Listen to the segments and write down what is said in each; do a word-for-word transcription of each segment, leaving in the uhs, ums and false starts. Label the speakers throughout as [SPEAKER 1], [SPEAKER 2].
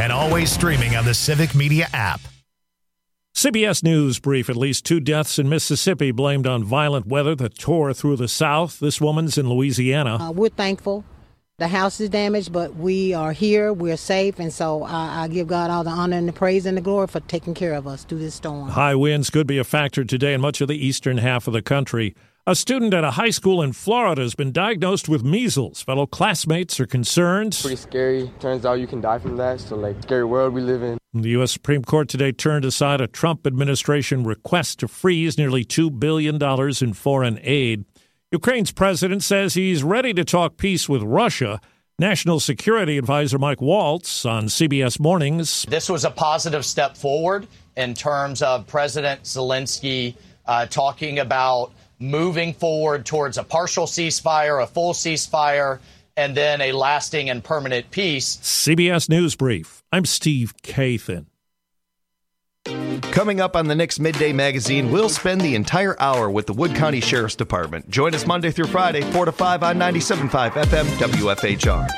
[SPEAKER 1] and always streaming on the Civic Media app.
[SPEAKER 2] C B S News brief. At least two deaths in Mississippi blamed on violent weather that tore through the South. This woman's in Louisiana.
[SPEAKER 3] Uh, we're thankful. The house is damaged, but we are here. We're safe, and so I, I give God all the honor and the praise and the glory for taking care of us through this storm.
[SPEAKER 2] High winds could be a factor today in much of the eastern half of the country. A student at a high school in Florida has been diagnosed with measles. Fellow classmates are concerned.
[SPEAKER 4] Pretty scary. Turns out you can die from that. So, like, scary world we live in.
[SPEAKER 2] The U S Supreme Court today turned aside a Trump administration request to freeze nearly two billion dollars in foreign aid. Ukraine's president says he's ready to talk peace with Russia. National Security Advisor Mike Waltz on C B S Mornings.
[SPEAKER 5] This was a positive step forward in terms of President Zelensky uh, talking about moving forward towards a partial ceasefire, a full ceasefire, and then a lasting and permanent peace.
[SPEAKER 2] C B S News Brief. I'm Steve Kathan.
[SPEAKER 6] Coming up on the next Midday Magazine, we'll spend the entire hour with the Wood County Sheriff's Department. Join us Monday through Friday, four to five on ninety-seven point five F M W F H R.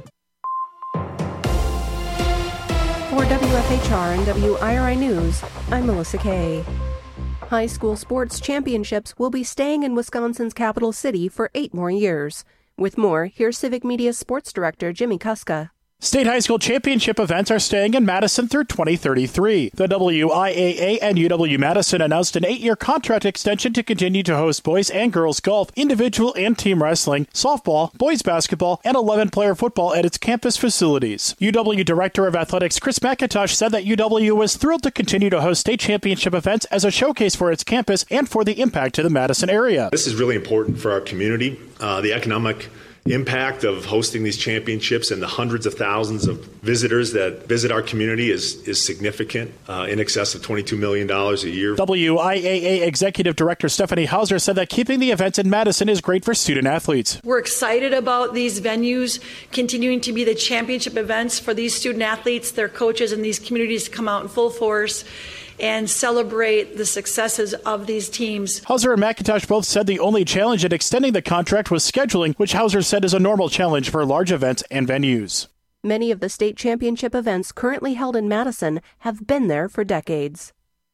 [SPEAKER 7] For W F H R and W I R I News, I'm Melissa Kay. High school sports championships will be staying in Wisconsin's capital city for eight more years. With more, here's Civic Media's sports director, Jimmy Kuska.
[SPEAKER 8] State high school championship events are staying in Madison through twenty thirty-three. The W I A A and U W-Madison announced an eight-year contract extension to continue to host boys and girls golf, individual and team wrestling, softball, boys basketball, and eleven-player football at its campus facilities. U W Director of Athletics Chris McIntosh said that U W was thrilled to continue to host state championship events as a showcase for its campus and for the impact to the Madison area.
[SPEAKER 9] This is really important for our community. Uh, the economic impact of hosting these championships and the hundreds of thousands of visitors that visit our community is is significant, uh, in excess of twenty-two million dollars a year.
[SPEAKER 8] W I A A Executive Director Stephanie Hauser said that keeping the events in Madison is great for student athletes.
[SPEAKER 10] We're excited about these venues continuing to be the championship events for these student athletes, their coaches, and these communities to come out in full force and celebrate the successes of these teams.
[SPEAKER 8] Hauser and McIntosh both said the only challenge in extending the contract was scheduling, which Hauser said is a normal challenge for large events and venues.
[SPEAKER 7] Many of the state championship events currently held in Madison have been there for decades.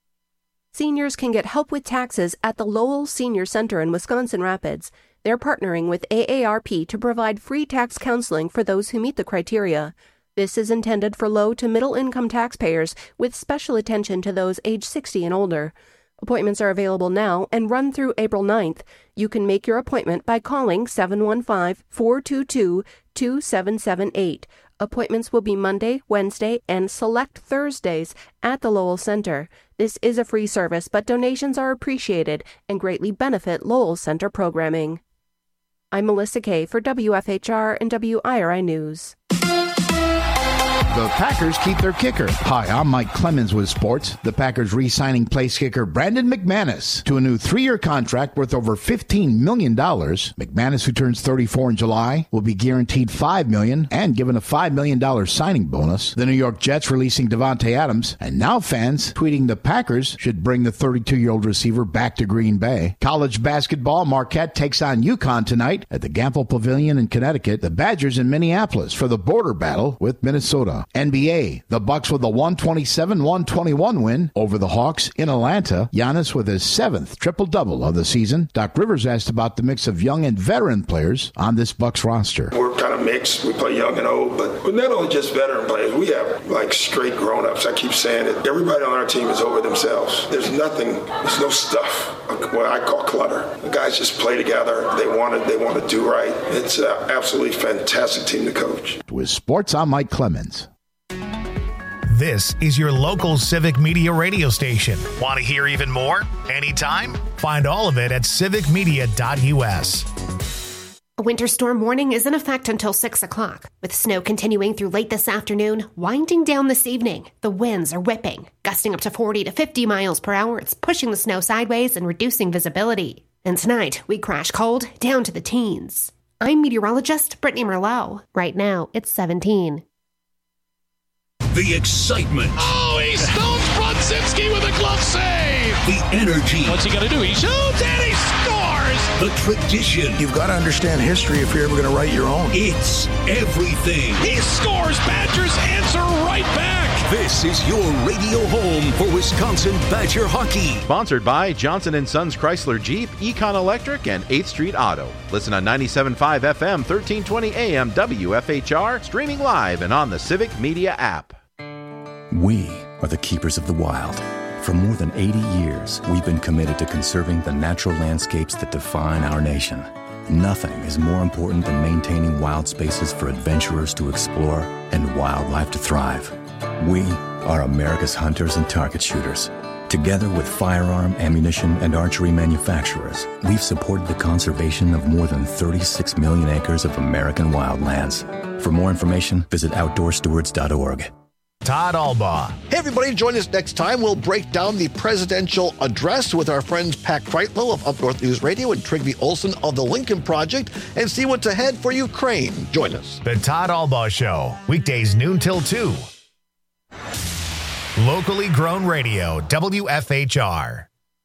[SPEAKER 7] Seniors can get help with taxes at the Lowell Senior Center in Wisconsin Rapids. They're partnering with A A R P to provide free tax counseling for those who meet the criteria. This is intended for low to middle income taxpayers with special attention to those age sixty and older. Appointments are available now and run through April ninth. You can make your appointment by calling seven one five, four two two, two seven seven eight. Appointments will be Monday, Wednesday, and select Thursdays at the Lowell Center. This is a free service, but donations are appreciated and greatly benefit Lowell Center programming. I'm Melissa Kay for W F H R and W I R I News.
[SPEAKER 11] The Packers keep their kicker. Hi, I'm Mike Clemens with sports. The Packers re-signing place kicker Brandon McManus to a new three-year contract worth over fifteen million dollars. McManus, who turns thirty-four in July, will be guaranteed five million dollars and given a five million dollars signing bonus. The New York Jets releasing Devontae Adams, and now fans tweeting the Packers should bring the thirty-two-year-old receiver back to Green Bay. College basketball, Marquette takes on UConn tonight at the Gampel Pavilion in Connecticut. The Badgers in Minneapolis for the border battle with Minnesota. N B A, the Bucks with a one twenty-seven one twenty-one win over the Hawks in Atlanta. Giannis with his seventh triple-double of the season. Doc Rivers asked about the mix of young and veteran players on this Bucks roster.
[SPEAKER 12] We're kind of mixed. We play young and old, but we're not only just veteran players. We have, like, straight grown-ups. I keep saying it. Everybody on our team is over themselves. There's nothing, there's no stuff, what I call clutter. The guys just play together. They want to, they want to do right. It's an absolutely fantastic team to coach.
[SPEAKER 11] With sports, I'm Mike Clemens.
[SPEAKER 1] This is your local Civic Media radio station. Want to hear even more? Anytime? Find all of it at civic media dot u s.
[SPEAKER 13] A winter storm warning is in effect until six o'clock, with snow continuing through late this afternoon, winding down this evening. The winds are whipping, gusting up to forty to fifty miles per hour. It's pushing the snow sideways and reducing visibility. And tonight, we crash cold down to the teens. I'm meteorologist Brittany Merlot. Right now, it's seventeen.
[SPEAKER 14] The excitement.
[SPEAKER 15] Oh, he stones Brodzinski with a glove save.
[SPEAKER 14] The energy.
[SPEAKER 15] What's he going to do? He shoots and he scores.
[SPEAKER 14] The tradition.
[SPEAKER 16] You've got to understand history if you're ever going to write your own.
[SPEAKER 14] It's everything.
[SPEAKER 15] He scores. Badgers answer right back.
[SPEAKER 14] This is your radio home for Wisconsin Badger hockey.
[SPEAKER 16] Sponsored by Johnson and Sons Chrysler Jeep, Econ Electric, and eighth Street Auto. Listen on ninety-seven point five F M, thirteen twenty A M W F H R, streaming live and on the Civic Media app.
[SPEAKER 17] We are the keepers of the wild. For more than eighty years, we've been committed to conserving the natural landscapes that define our nation. Nothing is more important than maintaining wild spaces for adventurers to explore and wildlife to thrive. We are America's hunters and target shooters. Together with firearm, ammunition, and archery manufacturers, we've supported the conservation of more than thirty-six million acres of American wildlands. For more information, visit outdoor stewards dot org.
[SPEAKER 1] Todd Albaugh.
[SPEAKER 18] Hey, everybody, join us next time. We'll break down the presidential address with our friends Pat Kreitlow of Up North News Radio and Trygve Olsen of the Lincoln Project and see what's ahead for Ukraine. Join us.
[SPEAKER 1] The Todd Albaugh Show, weekdays noon till two. Locally grown radio, W F H R.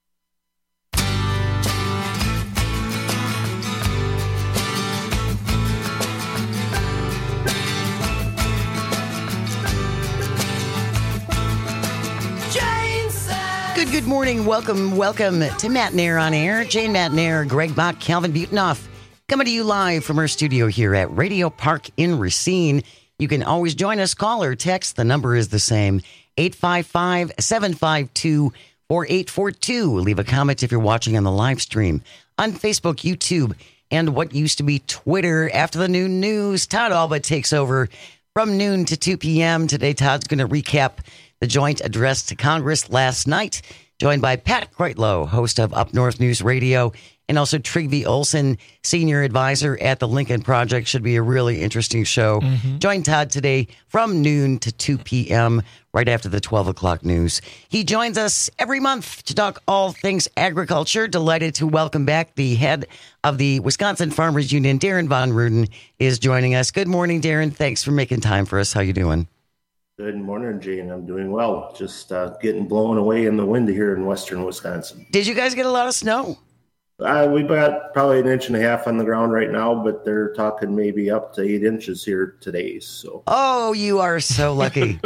[SPEAKER 19] Good, good morning. Welcome, welcome to Matt Nair on Air. Jane Matt Nair, Greg Bach, Calvin Butonoff, coming to you live from our studio here at Radio Park in Racine. You can always join us, call or text. The number is the same, eight five five, seven five two, four eight four two. Leave a comment if you're watching on the live stream on Facebook, YouTube, and what used to be Twitter. After the noon news, Todd Albaugh takes over from noon to two p.m. Today, Todd's going to recap the joint address to Congress last night, joined by Pat Kreitlow, host of Up North News Radio, and also Trygve Olsen, senior advisor at the Lincoln Project. Should be a really interesting show. Mm-hmm. Join Todd today from noon to two p.m., right after the twelve o'clock news. He joins us every month to talk all things agriculture. Delighted to welcome back the head of the Wisconsin Farmers Union, Darren Von Ruden, is joining us. Good morning, Darren. Thanks for making time for us. How you doing?
[SPEAKER 20] Good morning, Gene. I'm doing well. Just uh, getting blown away in the wind here in western Wisconsin.
[SPEAKER 19] Did you guys get a lot of snow?
[SPEAKER 20] Uh, we've got probably an inch and a half on the ground right now, but they're talking maybe up to eight inches here today. So,
[SPEAKER 19] oh, you are so lucky.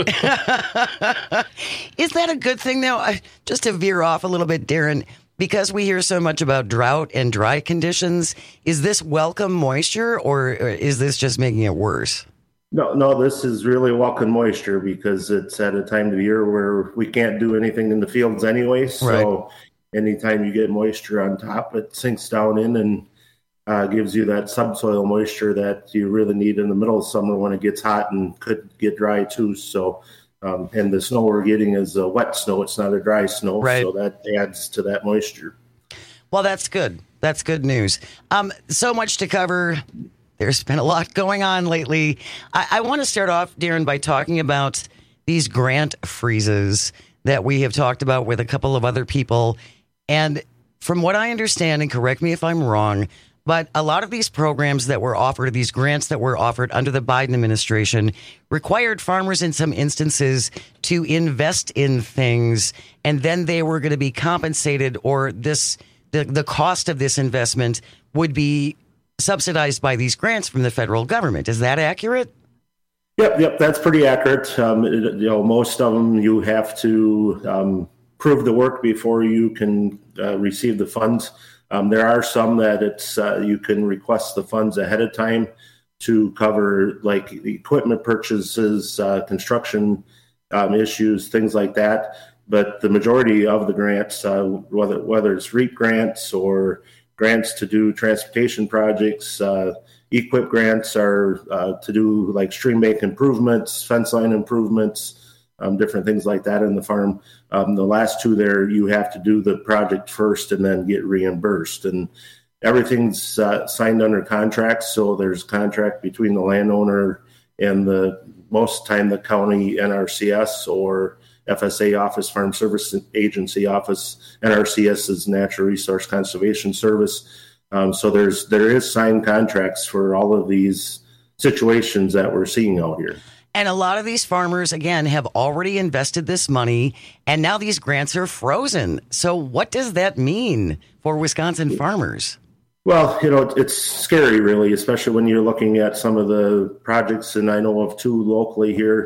[SPEAKER 19] Is that a good thing, though? Uh, just to veer off a little bit, Darren, because we hear so much about drought and dry conditions, is this welcome moisture, or, or is this just making it worse?
[SPEAKER 20] No, no, this is really welcome moisture because it's at a time of the year where we can't do anything in the fields anyway. So right. Anytime you get moisture on top, it sinks down in and uh, gives you that subsoil moisture that you really need in the middle of summer when it gets hot and could get dry too. So, um, and the snow we're getting is a wet snow. It's not a dry snow. Right. So that adds to that moisture.
[SPEAKER 19] Well, that's good. That's good news. Um, so much to cover. There's been a lot going on lately. I, I want to start off, Darren, by talking about these grant freezes that we have talked about with a couple of other people. And from what I understand, and correct me if I'm wrong, but a lot of these programs that were offered, these grants that were offered under the Biden administration, required farmers in some instances to invest in things, and then they were going to be compensated, or this the, the cost of this investment would be subsidized by these grants from the federal government. Is that accurate?
[SPEAKER 20] Yep, yep, that's pretty accurate. Um, it, you know, most of them you have to um, prove the work before you can uh, receive the funds. Um, there are some that it's uh, you can request the funds ahead of time to cover like equipment purchases, uh, construction um, issues, things like that. But the majority of the grants, uh, whether whether it's REAP grants or grants to do transportation projects, uh, E Q I P grants are uh, to do like stream bank improvements, fence line improvements, um, different things like that in the farm. Um, the last two there, you have to do the project first and then get reimbursed. And everything's uh, signed under contract, so there's a contract between the landowner and the most time the county N R C S or F S A office, Farm Service Agency office. N R C S is Natural Resource Conservation Service. Um, so there's there is signed contracts for all of these situations that we're seeing out here.
[SPEAKER 19] And a lot of these farmers, again, have already invested this money, and now these grants are frozen. So what does that mean for Wisconsin farmers?
[SPEAKER 20] Well, you know, it's scary, really, especially when you're looking at some of the projects, and I know of two locally here.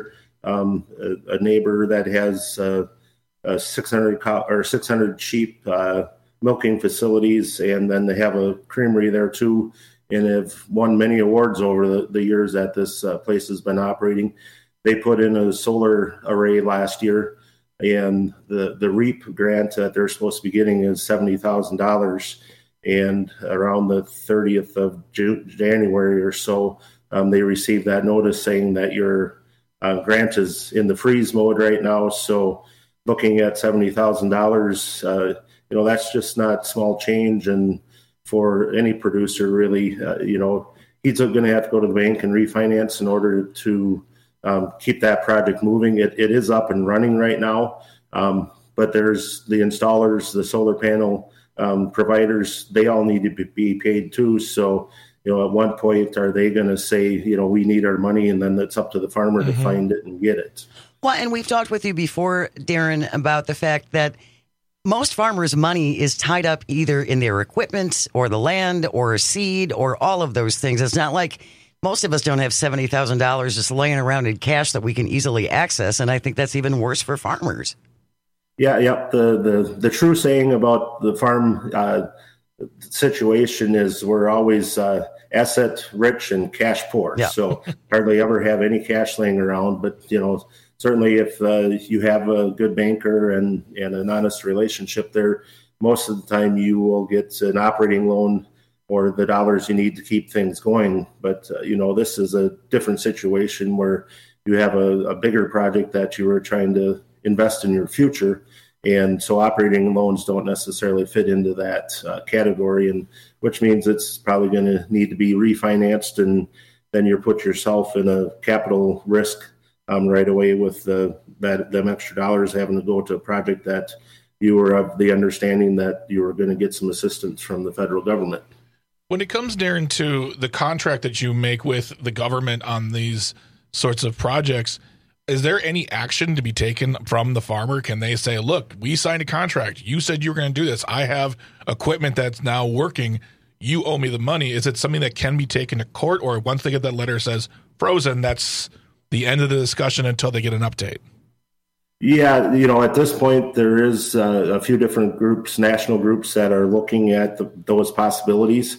[SPEAKER 20] um, a, a neighbor that has uh, a six hundred cow, or six hundred sheep uh, milking facilities, and then they have a creamery there too, and have won many awards over the, the years that this uh, place has been operating. They put in a solar array last year, and the, the REAP grant that they're supposed to be getting is seventy thousand dollars. And around the thirtieth of June, January or so, um, they received that notice saying that your uh, grant is in the freeze mode right now. So looking at seventy thousand dollars, uh, you know, that's just not small change. And for any producer, really, uh, you know, he's going to have to go to the bank and refinance in order to um, keep that project moving. It, it is up and running right now, um, but there's the installers, the solar panel um, providers, they all need to be paid too. So, you know, at one point, are they going to say, you know, we need our money, and then it's up to the farmer mm-hmm. to find it and get it?
[SPEAKER 19] Well, and we've talked with you before, Darren, about the fact that most farmers' money is tied up either in their equipment or the land or seed or all of those things. It's not like most of us don't have seventy thousand dollars just laying around in cash that we can easily access. And I think that's even worse for farmers.
[SPEAKER 20] Yeah, yeah. The, the, the true saying about the farm uh, situation is we're always uh, asset rich and cash poor. Yeah. So hardly ever have any cash laying around. But, you know, certainly if uh, you have a good banker and, and an honest relationship there, most of the time you will get an operating loan or the dollars you need to keep things going. But, uh, you know, this is a different situation where you have a, a bigger project that you were trying to invest in your future. And so operating loans don't necessarily fit into that uh, category, and which means it's probably going to need to be refinanced, and then you put yourself in a capital risk um, right away with the, that them extra dollars having to go to a project that you were of the understanding that you were going to get some assistance from the federal government.
[SPEAKER 21] When it comes, Darren, to the contract that you make with the government on these sorts of projects, is there any action to be taken from the farmer? Can they say, look, we signed a contract. You said you were going to do this. I have equipment that's now working. You owe me the money. Is it something that can be taken to court, or once they get that letter says frozen, that's the end of the discussion until they get an update?
[SPEAKER 20] Yeah, you know, at this point, there is uh, a few different groups, national groups, that are looking at the, those possibilities.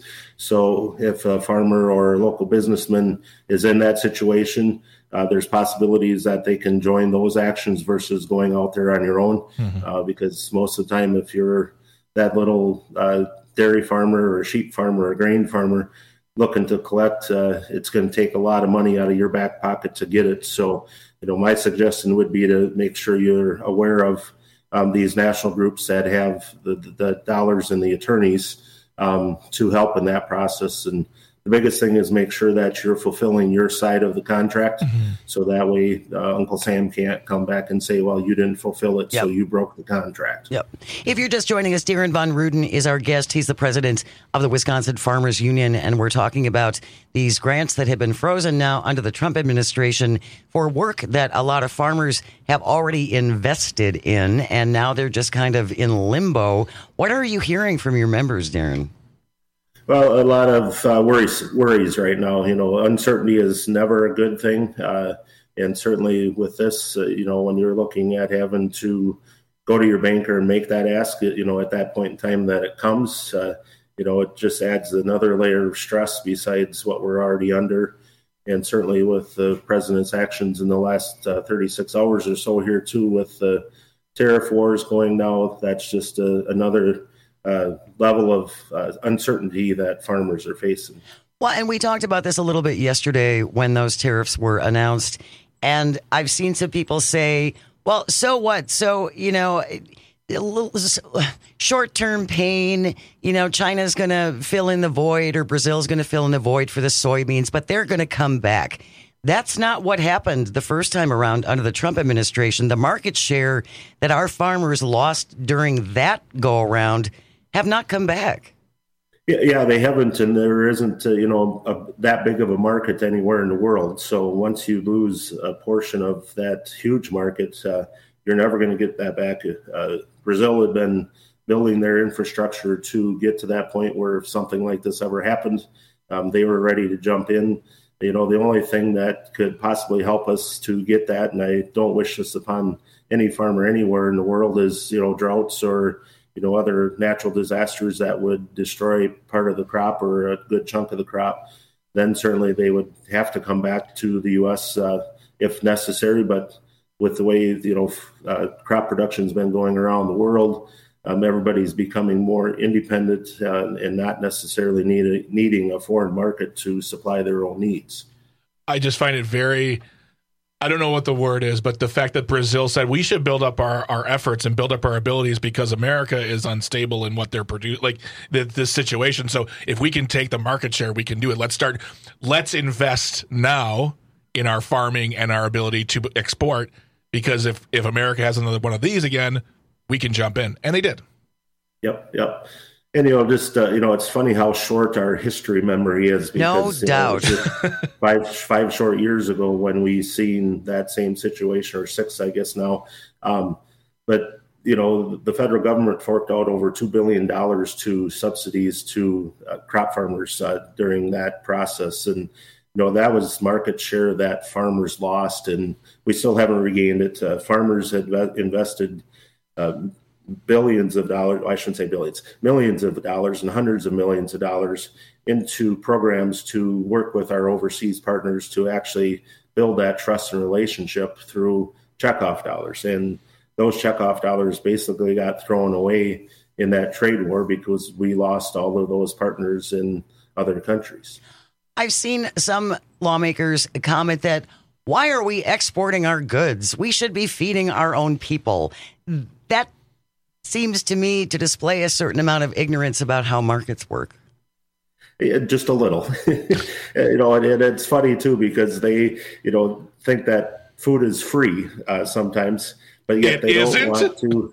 [SPEAKER 20] So if a farmer or a local businessman is in that situation, uh, there's possibilities that they can join those actions versus going out there on your own. Mm-hmm. Uh, because most of the time, if you're that little uh, dairy farmer or sheep farmer or grain farmer looking to collect, uh, it's going to take a lot of money out of your back pocket to get it. So, you know, my suggestion would be to make sure you're aware of um, these national groups that have the, the dollars and the attorneys um, to help in that process. And the biggest thing is make sure that you're fulfilling your side of the contract. Mm-hmm. So that way uh, Uncle Sam can't come back and say, well, you didn't fulfill it, yep. so you broke the contract.
[SPEAKER 19] Yep. If you're just joining us, Darren Von Ruden is our guest. He's the president of the Wisconsin Farmers Union, and we're talking about these grants that have been frozen now under the Trump administration for work that a lot of farmers have already invested in, and now they're just kind of in limbo. What are you hearing from your members, Darren?
[SPEAKER 20] Well, a lot of uh, worries, worries right now. You know, uncertainty is never a good thing. Uh, and certainly with this, uh, you know, when you're looking at having to go to your banker and make that ask, you know, at that point in time that it comes, uh, you know, it just adds another layer of stress besides what we're already under. And certainly with the president's actions in the last uh, thirty-six hours or so here too, with the tariff wars going now, that's just a, another Uh, level of uh, uncertainty that farmers are facing.
[SPEAKER 19] Well, and we talked about this a little bit yesterday when those tariffs were announced. And I've seen some people say, well, so what? So, you know, a little short-term pain, you know, China's going to fill in the void or Brazil's going to fill in the void for the soybeans, but they're going to come back. That's not what happened the first time around under the Trump administration. The market share that our farmers lost during that go-around have not come back.
[SPEAKER 20] Yeah, yeah, they haven't, and there isn't, uh, you know, a, that big of a market anywhere in the world. So once you lose a portion of that huge market, uh, you're never going to get that back. Uh, Brazil had been building their infrastructure to get to that point where if something like this ever happened, um, they were ready to jump in. you know, the only thing that could possibly help us to get that, and I don't wish this upon any farmer anywhere in the world, is, you know, droughts or, you know, other natural disasters that would destroy part of the crop or a good chunk of the crop. Then certainly they would have to come back to the U S uh, if necessary. But with the way, you know, uh, crop production's been going around the world, um, everybody's becoming more independent uh, and not necessarily need, needing a foreign market to supply their own needs.
[SPEAKER 21] I just find it very, I don't know what the word is, but the fact that Brazil said we should build up our, our efforts and build up our abilities because America is unstable in what they're producing, like the, this situation. So if we can take the market share, we can do it. Let's start, let's invest now in our farming and our ability to export, because if, if America has another one of these again, we can jump in. And they did.
[SPEAKER 20] Yep, yep. And, you know, just, uh, you know, it's funny how short our history memory is. Because,
[SPEAKER 19] no doubt.
[SPEAKER 20] You know, five, five short years ago when we seen that same situation, or six, I guess now. Um, but, you know, the federal government forked out over two billion dollars to subsidies to uh, crop farmers uh, during that process. And, you know, that was market share that farmers lost, and we still haven't regained it. Uh, farmers had invested uh, billions of dollars, I shouldn't say billions, millions of dollars and hundreds of millions of dollars into programs to work with our overseas partners to actually build that trust and relationship through checkoff dollars. And those checkoff dollars basically got thrown away in that trade war because we lost all of those partners in other countries.
[SPEAKER 19] I've seen some lawmakers comment that, why are we exporting our goods? We should be feeding our own people. That seems to me to display a certain amount of ignorance about how markets work.
[SPEAKER 20] Yeah, just a little. you know, and, and it's funny, too, because they, you know, think that food is free uh, sometimes, but yet
[SPEAKER 21] it
[SPEAKER 20] they
[SPEAKER 21] isn't.
[SPEAKER 20] don't want to.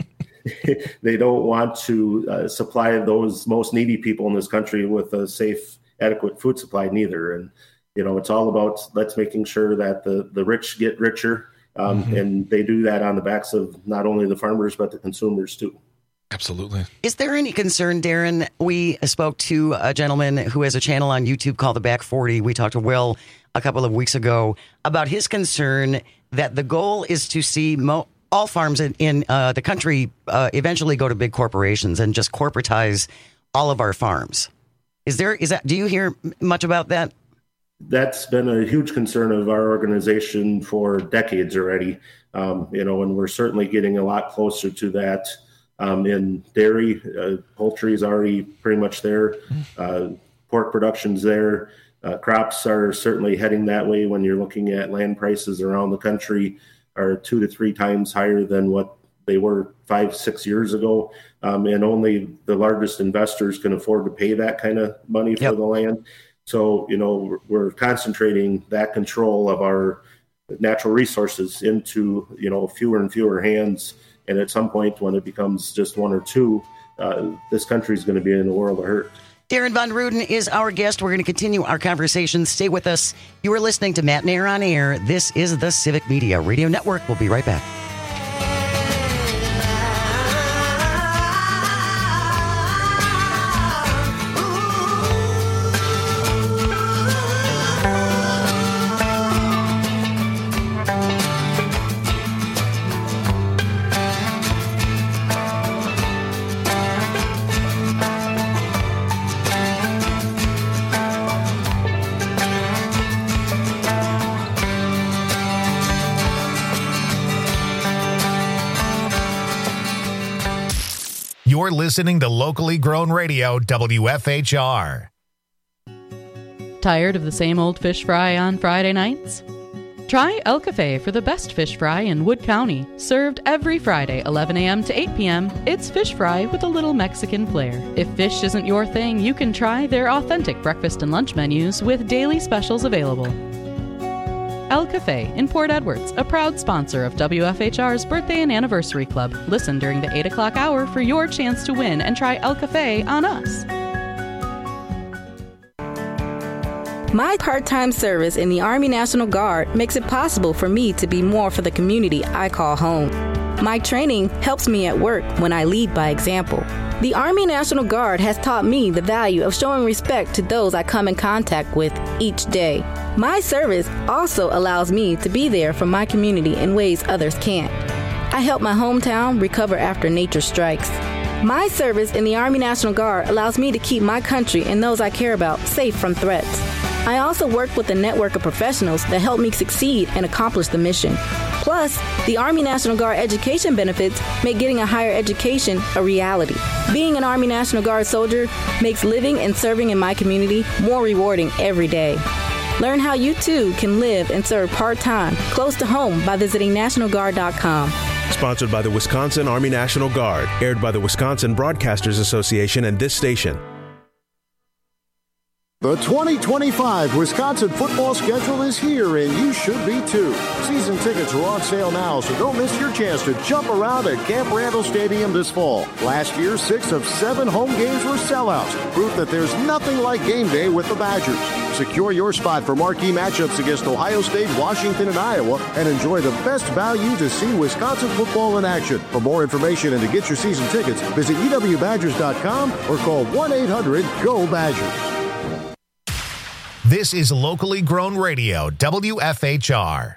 [SPEAKER 20] They don't want to uh, supply those most needy people in this country with a safe, adequate food supply neither. And, you know, it's all about let's making sure that the, the rich get richer. Um, mm-hmm. And they do that on the backs of not only the farmers, but the consumers, too.
[SPEAKER 21] Absolutely.
[SPEAKER 19] Is there any concern, Darren? We spoke to a gentleman who has a channel on YouTube called The Back forty. We talked to Will a couple of weeks ago about his concern that the goal is to see mo- all farms in, in uh, the country uh, eventually go to big corporations and just corporatize all of our farms. Is there, is that, do you hear much about that?
[SPEAKER 20] That's been a huge concern of our organization for decades already, um, you know, and we're certainly getting a lot closer to that. Um, in dairy, uh, poultry is already pretty much there. Uh, pork production's there. Uh, crops are certainly heading that way. When you're looking at land prices around the country are two to three times higher than what they were five, six years ago. Um, and only the largest investors can afford to pay that kind of money for yep. the land. So, you know, we're concentrating that control of our natural resources into, you know, fewer and fewer hands. And at some point when it becomes just one or two, uh, this country is going to be in a world of hurt.
[SPEAKER 19] Darren Von Ruden is our guest. We're going to continue our conversation. Stay with us. You are listening to Matt Nair on Air. This is the Civic Media Radio Network. We'll be right back.
[SPEAKER 1] You're listening to locally grown radio, W F H R.
[SPEAKER 3] Tired of the same old fish fry on Friday nights? Try El Cafe for the best fish fry in Wood County. Served every Friday, eleven a.m. to eight p.m., it's fish fry with a little Mexican flair. If fish isn't your thing, you can try their authentic breakfast and lunch menus with daily specials available. El Cafe in Port Edwards, a proud sponsor of W F H R's Birthday and Anniversary Club. Listen during the eight o'clock hour for your chance to win and try El Cafe on us.
[SPEAKER 22] My part-time service in the Army National Guard makes it possible for me to be more for the community I call home. My training helps me at work when I lead by example. The Army National Guard has taught me the value of showing respect to those I come in contact with each day. My service also allows me to be there for my community in ways others can't. I help my hometown recover after nature strikes. My service in the Army National Guard allows me to keep my country and those I care about safe from threats. I also work with a network of professionals that help me succeed and accomplish the mission. Plus, the Army National Guard education benefits make getting a higher education a reality. Being an Army National Guard soldier makes living and serving in my community more rewarding every day. Learn how you too can live and serve part-time close to home by visiting National Guard dot com.
[SPEAKER 4] Sponsored by the Wisconsin Army National Guard. Aired by the Wisconsin Broadcasters Association and this station.
[SPEAKER 5] The twenty twenty-five Wisconsin football schedule is here, and you should be too. Season tickets are on sale now, so don't miss your chance to jump around at Camp Randall Stadium this fall. Last year, six of seven home games were sellouts, proof that there's nothing like game day with the Badgers. Secure your spot for marquee matchups against Ohio State, Washington, and Iowa, and enjoy the best value to see Wisconsin football in action. For more information and to get your season tickets, visit E W Badgers dot com or call one eight hundred G O Badgers.
[SPEAKER 1] This is locally grown radio, W F H R.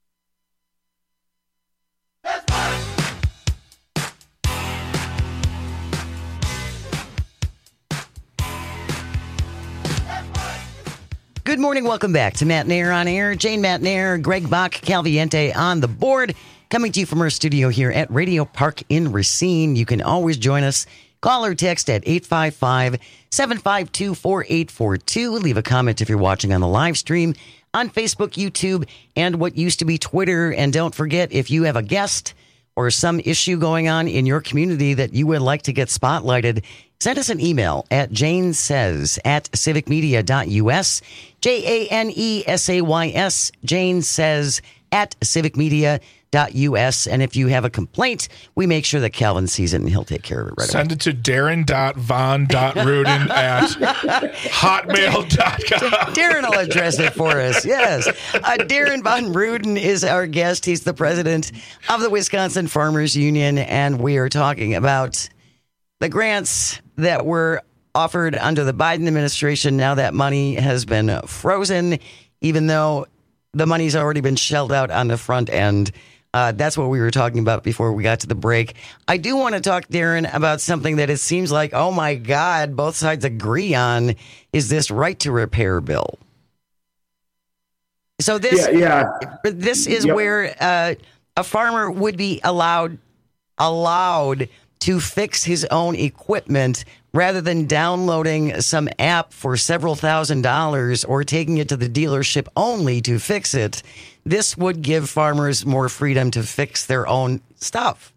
[SPEAKER 19] Good morning. Welcome back to Matt Nair on Air. Jane Matt Nair, Greg Bach, Calviente on the board. Coming to you from our studio here at Radio Park in Racine. You can always join us. Call or text at eight five five, seven five two, four eight four two. Leave a comment if you're watching on the live stream on Facebook, YouTube, and what used to be Twitter. And don't forget, if you have a guest or some issue going on in your community that you would like to get spotlighted, send us an email at janesays at civicmedia.us, J A N E S A Y S, janesays at civicmedia.us. Us. And if you have a complaint, we make sure that Calvin sees it and he'll take care of it right
[SPEAKER 21] Send
[SPEAKER 19] away.
[SPEAKER 21] it to darren dot von dot rudin at hotmail dot com.
[SPEAKER 19] Darren will address it for us. Yes. Uh, Darren Von Ruden is our guest. He's the president of the Wisconsin Farmers Union, and we are talking about the grants that were offered under the Biden administration. Now that money has been frozen, even though the money's already been shelled out on the front end. Uh, that's what we were talking about before we got to the break. I do want to talk, Darren, about something that it seems like, oh my God, both sides agree on, is this right to repair bill. So this,
[SPEAKER 20] yeah, yeah.
[SPEAKER 19] this is
[SPEAKER 20] yep.
[SPEAKER 19] where uh, a farmer would be allowed allowed to fix his own equipment rather than downloading some app for several thousand dollars or taking it to the dealership only to fix it. This would give farmers more freedom to fix their own stuff.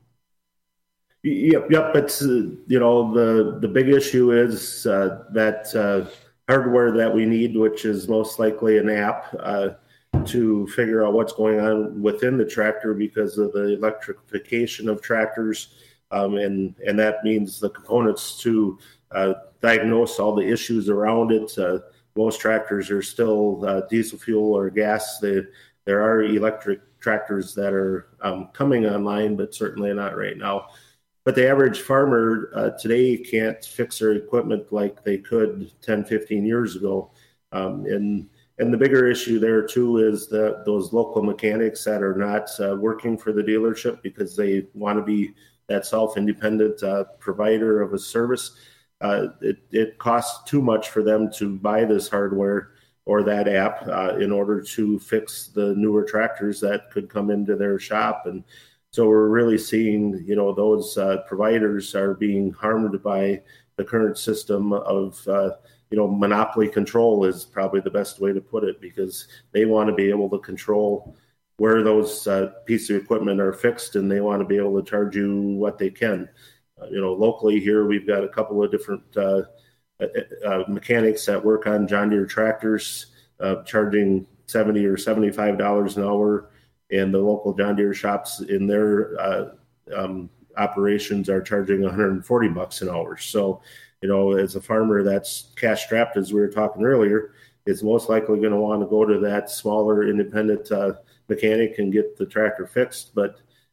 [SPEAKER 20] Yep, yep. It's, uh, you know, the, the big issue is uh, that uh, hardware that we need, which is most likely an app uh, to figure out what's going on within the tractor because of the electrification of tractors. Um, and, and that means the components to uh, diagnose all the issues around it. Uh, most tractors are still uh, diesel fuel or gas. They, there are electric tractors that are um, coming online, but certainly not right now. But the average farmer uh, today can't fix their equipment like they could ten, fifteen years ago. Um, and and the bigger issue there, too, is that those local mechanics that are not uh, working for the dealership because they want to be that self-independent uh, provider of a service. Uh, it, it costs too much for them to buy this hardware or that app uh, in order to fix the newer tractors that could come into their shop. And so we're really seeing, you know, those uh, providers are being harmed by the current system of, uh, you know, monopoly control is probably the best way to put it, because they want to be able to control where those uh, pieces of equipment are fixed, and they want to be able to charge you what they can. Uh, you know, locally here, we've got a couple of different uh, uh, mechanics that work on John Deere tractors, uh, charging seventy or seventy-five dollars an hour, and the local John Deere shops in their uh, um, operations are charging one hundred forty bucks an hour. So, you know, as a farmer that's cash strapped, as we were talking earlier, is most likely going to want to go to that smaller independent uh, mechanic and get the tractor fixed. But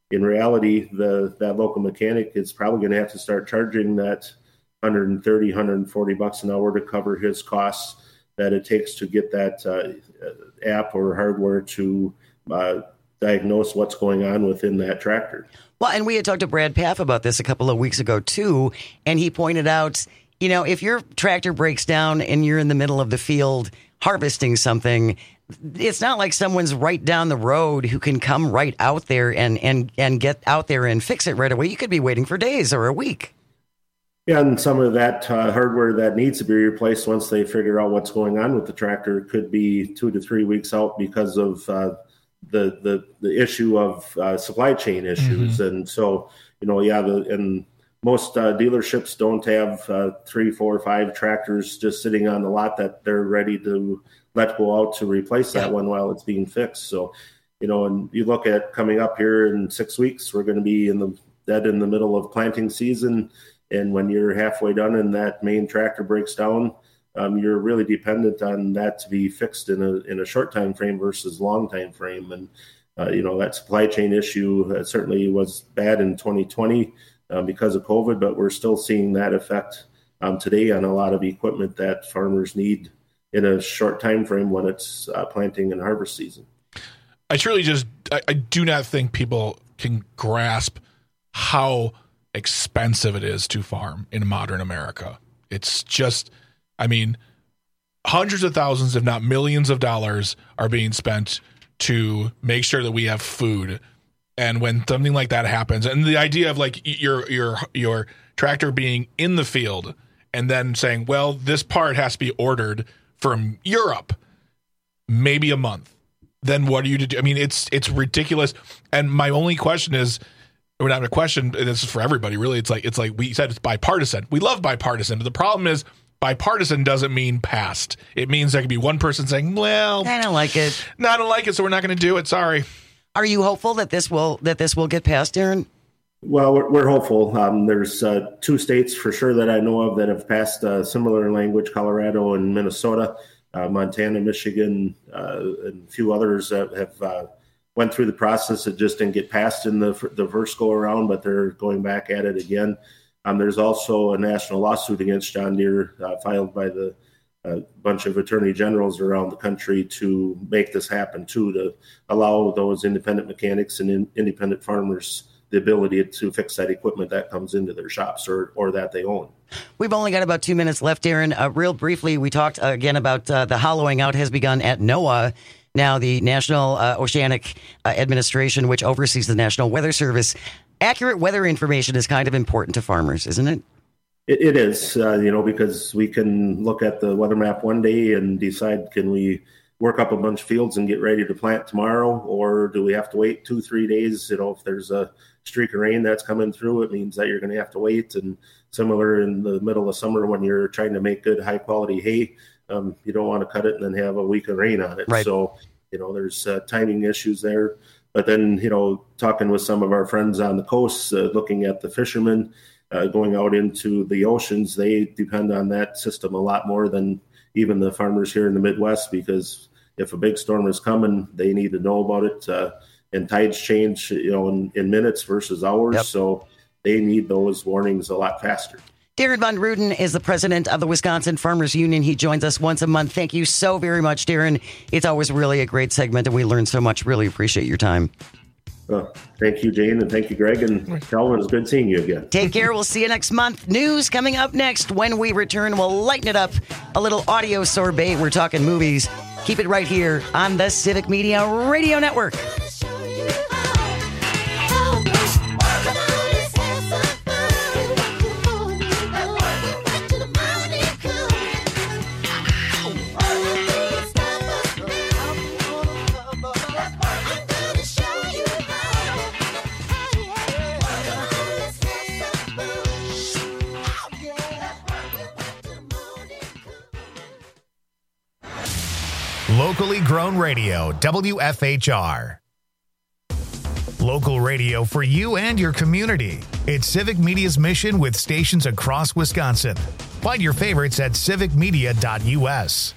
[SPEAKER 20] in reality, the that local mechanic is probably going to have to start charging that one hundred thirty, one hundred forty bucks an hour to cover his costs that it takes to get that uh, app or hardware to uh, diagnose what's going on within that tractor.
[SPEAKER 19] Well, and we had talked to Brad Paff about this a couple of weeks ago, too, and he pointed out, you know, if your tractor breaks down and you're in the middle of the field harvesting something, it's not like someone's right down the road who can come right out there and, and, and get out there and fix it right away. You could be waiting for days or a week.
[SPEAKER 20] Yeah, and some of that uh, hardware that needs to be replaced once they figure out what's going on with the tractor could be two to three weeks out because of uh, the, the the issue of uh, supply chain issues. Mm-hmm. And so, you know, yeah, the, and most uh, dealerships don't have uh, three, four, five tractors just sitting on the lot that they're ready to let go out to replace that yeah. one while it's being fixed. So, you know, and you look at coming up here in six weeks, we're going to be in the dead in the middle of planting season. And when you're halfway done and that main tractor breaks down, um, you're really dependent on that to be fixed in a in a short time frame versus long time frame. And uh, you know, that supply chain issue uh, certainly was bad in twenty twenty uh, because of COVID, but we're still seeing that effect um, today on a lot of equipment that farmers need in a short time frame when it's uh, planting and harvest season.
[SPEAKER 21] I truly just I, I do not think people can grasp how expensive it is to farm in modern America. It's just, I mean, hundreds of thousands, if not millions of dollars are being spent to make sure that we have food. And when something like that happens, and the idea of like your your your tractor being in the field and then saying, well, this part has to be ordered from Europe, maybe a month. Then what are you to do? I mean, it's it's ridiculous. And my only question is, we're not a question, and this is for everybody, really. It's like it's like we said, it's bipartisan. We love bipartisan, but the problem is bipartisan doesn't mean passed. It means there can be one person saying, well,
[SPEAKER 19] I don't like it.
[SPEAKER 21] No, I don't like it, so we're not going to do it. Sorry.
[SPEAKER 19] Are you hopeful that this will that this will get passed, Darren?
[SPEAKER 20] Well, we're, we're hopeful. Um, there's uh, two states for sure that I know of that have passed uh, similar language, Colorado and Minnesota. Uh, Montana, Michigan, uh, and a few others that have uh, went through the process. It just didn't get passed in the the first go around, but they're going back at it again. Um, there's also a national lawsuit against John Deere uh, filed by the uh, bunch of attorney generals around the country to make this happen too, to allow those independent mechanics and in, independent farmers the ability to fix that equipment that comes into their shops or or that they own.
[SPEAKER 19] We've only got about two minutes left, Darren. Uh, real briefly, we talked uh, again about uh, the hollowing out has begun at NOAA. Now, the National uh, Oceanic uh, Administration, which oversees the National Weather Service. Accurate weather information is kind of important to farmers, isn't it?
[SPEAKER 20] It, it is, uh, you know, because we can look at the weather map one day and decide, can we work up a bunch of fields and get ready to plant tomorrow, or do we have to wait two, three days? You know, if there's a streak of rain that's coming through, it means that you're going to have to wait. And similar in the middle of summer when you're trying to make good high quality hay, um, you don't want to cut it and then have a week of rain on it.
[SPEAKER 19] Right.
[SPEAKER 20] So, you know, there's uh, timing issues there. But then, you know, talking with some of our friends on the coast, uh, looking at the fishermen uh, going out into the oceans, they depend on that system a lot more than even the farmers here in the Midwest, because if a big storm is coming, they need to know about it. Uh, and tides change, you know, in, in minutes versus hours. Yep. So they need those warnings a lot faster.
[SPEAKER 19] Darren Von Ruden is the president of the Wisconsin Farmers Union. He joins us once a month. Thank you so very much, Darren. It's always really a great segment, and we learn so much. Really appreciate your time.
[SPEAKER 20] Well, thank you, Jane, and thank you, Greg, and Calvin. It's good seeing you again.
[SPEAKER 19] Take care. We'll see you next month. News coming up next. When we return, we'll lighten it up. A little audio sorbet. We're talking movies. Keep it right here on the Civic Media Radio Network.
[SPEAKER 1] Locally grown radio, W F H R. Local radio for you and your community. It's Civic Media's mission with stations across Wisconsin. Find your favorites at civic media dot U S.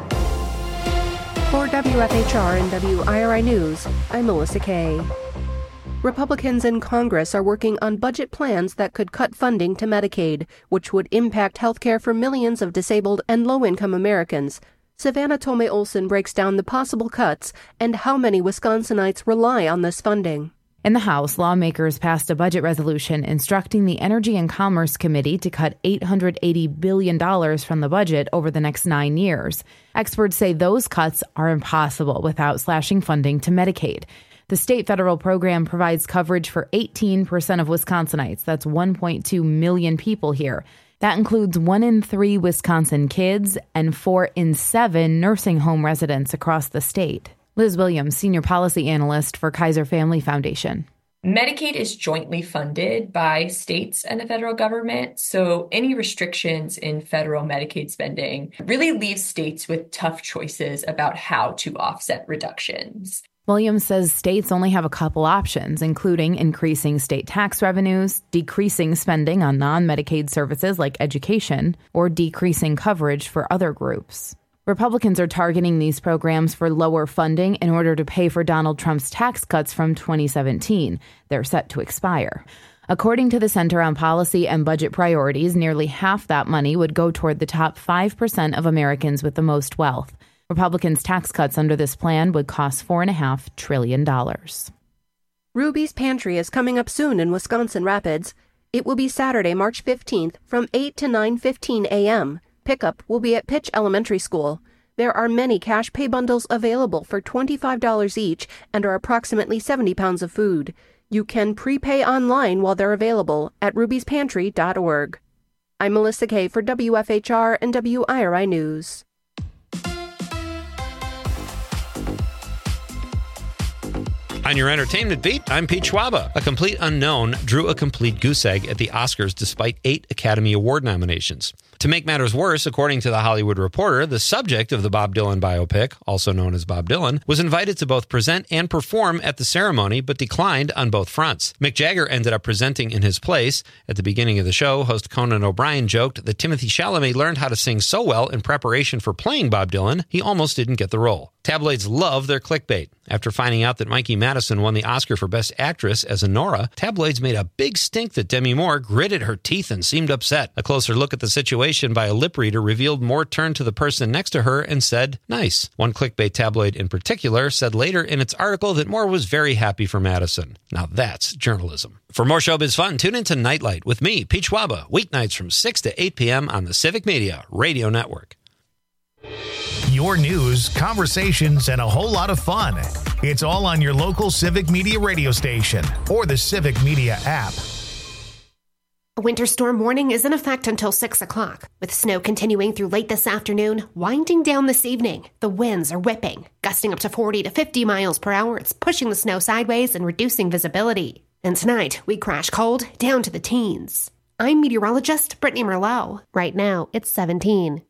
[SPEAKER 7] For W F H R and W I R I News, I'm Melissa Kay. Republicans in Congress are working on budget plans that could cut funding to Medicaid, which would impact health care for millions of disabled and low-income Americans. Savannah Tomei Olson breaks down the possible cuts and how many Wisconsinites rely on this funding.
[SPEAKER 2] In the House, lawmakers passed a budget resolution instructing the Energy and Commerce Committee to cut eight hundred eighty billion dollars from the budget over the next nine years. Experts say those cuts are impossible without slashing funding to Medicaid. The state federal program provides coverage for eighteen percent of Wisconsinites. That's one point two million people here. That includes one in three Wisconsin kids and four in seven nursing home residents across the state. Liz Williams, senior policy analyst for Kaiser Family Foundation.
[SPEAKER 6] Medicaid is jointly funded by states and the federal government, so any restrictions in federal Medicaid spending really leaves states with tough choices about how to offset reductions.
[SPEAKER 2] Williams says states only have a couple options, including increasing state tax revenues, decreasing spending on non-Medicaid services like education, or decreasing coverage for other groups. Republicans are targeting these programs for lower funding in order to pay for Donald Trump's tax cuts from twenty seventeen. They're set to expire. According to the Center on Policy and Budget Priorities, nearly half that money would go toward the top five percent of Americans with the most wealth. Republicans' tax cuts under this plan would cost four point five trillion dollars.
[SPEAKER 7] Ruby's Pantry is coming up soon in Wisconsin Rapids. It will be Saturday, March fifteenth from eight to nine fifteen a.m. Pickup will be at Pitch Elementary School. There are many cash pay bundles available for twenty-five dollars each and are approximately seventy pounds of food. You can prepay online while they're available at rubys pantry dot org. I'm Melissa Kay for W F H R and W I R I News.
[SPEAKER 23] On your entertainment beat, I'm Pete Schwaba. A complete unknown drew a complete goose egg at the Oscars despite eight Academy Award nominations. To make matters worse, according to The Hollywood Reporter, the subject of the Bob Dylan biopic, also known as Bob Dylan, was invited to both present and perform at the ceremony, but declined on both fronts. Mick Jagger ended up presenting in his place. At the beginning of the show, host Conan O'Brien joked that Timothée Chalamet learned how to sing so well in preparation for playing Bob Dylan, he almost didn't get the role. Tabloids love their clickbait. After finding out that Mikey Madison won the Oscar for Best Actress as Nora, tabloids made a big stink that Demi Moore gritted her teeth and seemed upset. A closer look at the situation by a lip reader revealed Moore turned to the person next to her and said, "Nice." One clickbait tabloid in particular said later in its article that Moore was very happy for Madison. Now that's journalism. For more showbiz fun, tune into Nightlight with me, Pete Schwaba, weeknights from six to eight p.m. on the Civic Media Radio Network.
[SPEAKER 1] Your news, conversations, and a whole lot of fun. It's all on your local Civic Media radio station or the Civic Media app.
[SPEAKER 13] A winter storm warning is in effect until six o'clock, with snow continuing through late this afternoon, winding down this evening. The winds are whipping, gusting up to forty to fifty miles per hour. It's pushing the snow sideways and reducing visibility. And tonight, we crash cold down to the teens. I'm meteorologist Brittany Merlot. Right now, it's seventeen.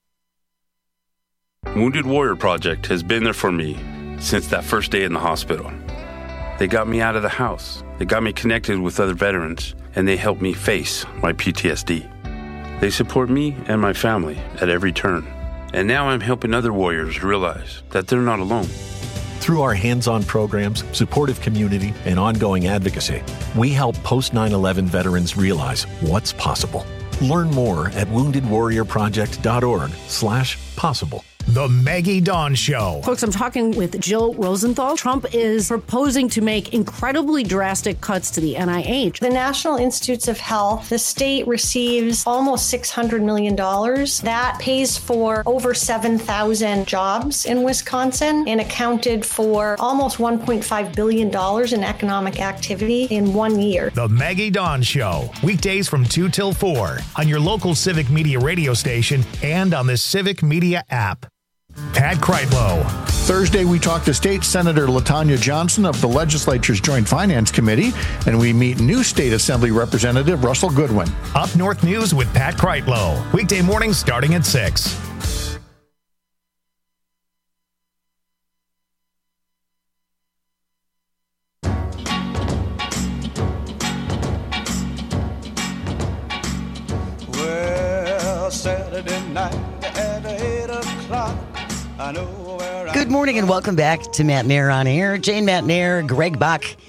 [SPEAKER 24] Wounded Warrior Project has been there for me since that first day in the hospital. They got me out of the house. They got me connected with other veterans, and they helped me face my P T S D. They support me and my family at every turn. And now I'm helping other warriors realize that they're not alone.
[SPEAKER 25] Through our hands-on programs, supportive community, and ongoing advocacy, we help post nine eleven veterans realize what's possible. Learn more at wounded warrior project dot org slash possible.
[SPEAKER 1] The Maggie Dawn Show.
[SPEAKER 26] Folks, I'm talking with Jill Rosenthal. Trump is proposing to make incredibly drastic cuts to the N I H.
[SPEAKER 27] The National Institutes of Health, the state receives almost six hundred million dollars. That pays for over seven thousand jobs in Wisconsin and accounted for almost one point five billion dollars in economic activity in one year.
[SPEAKER 1] The Maggie Dawn Show. Weekdays from two till four on your local Civic Media radio station and on the Civic Media app. Pat Kreitlow.
[SPEAKER 11] Thursday, we talked to State Senator LaTanya Johnson of the legislature's Joint Finance Committee, and we meet new State Assembly Representative Russell Goodwin.
[SPEAKER 1] Up North News with Pat Kreitlow. Weekday mornings starting at six.
[SPEAKER 28] Well, Saturday night at eight o'clock.
[SPEAKER 19] Good morning and welcome back to Matt Nair on Air. Jane Matt Nair, Greg Buck,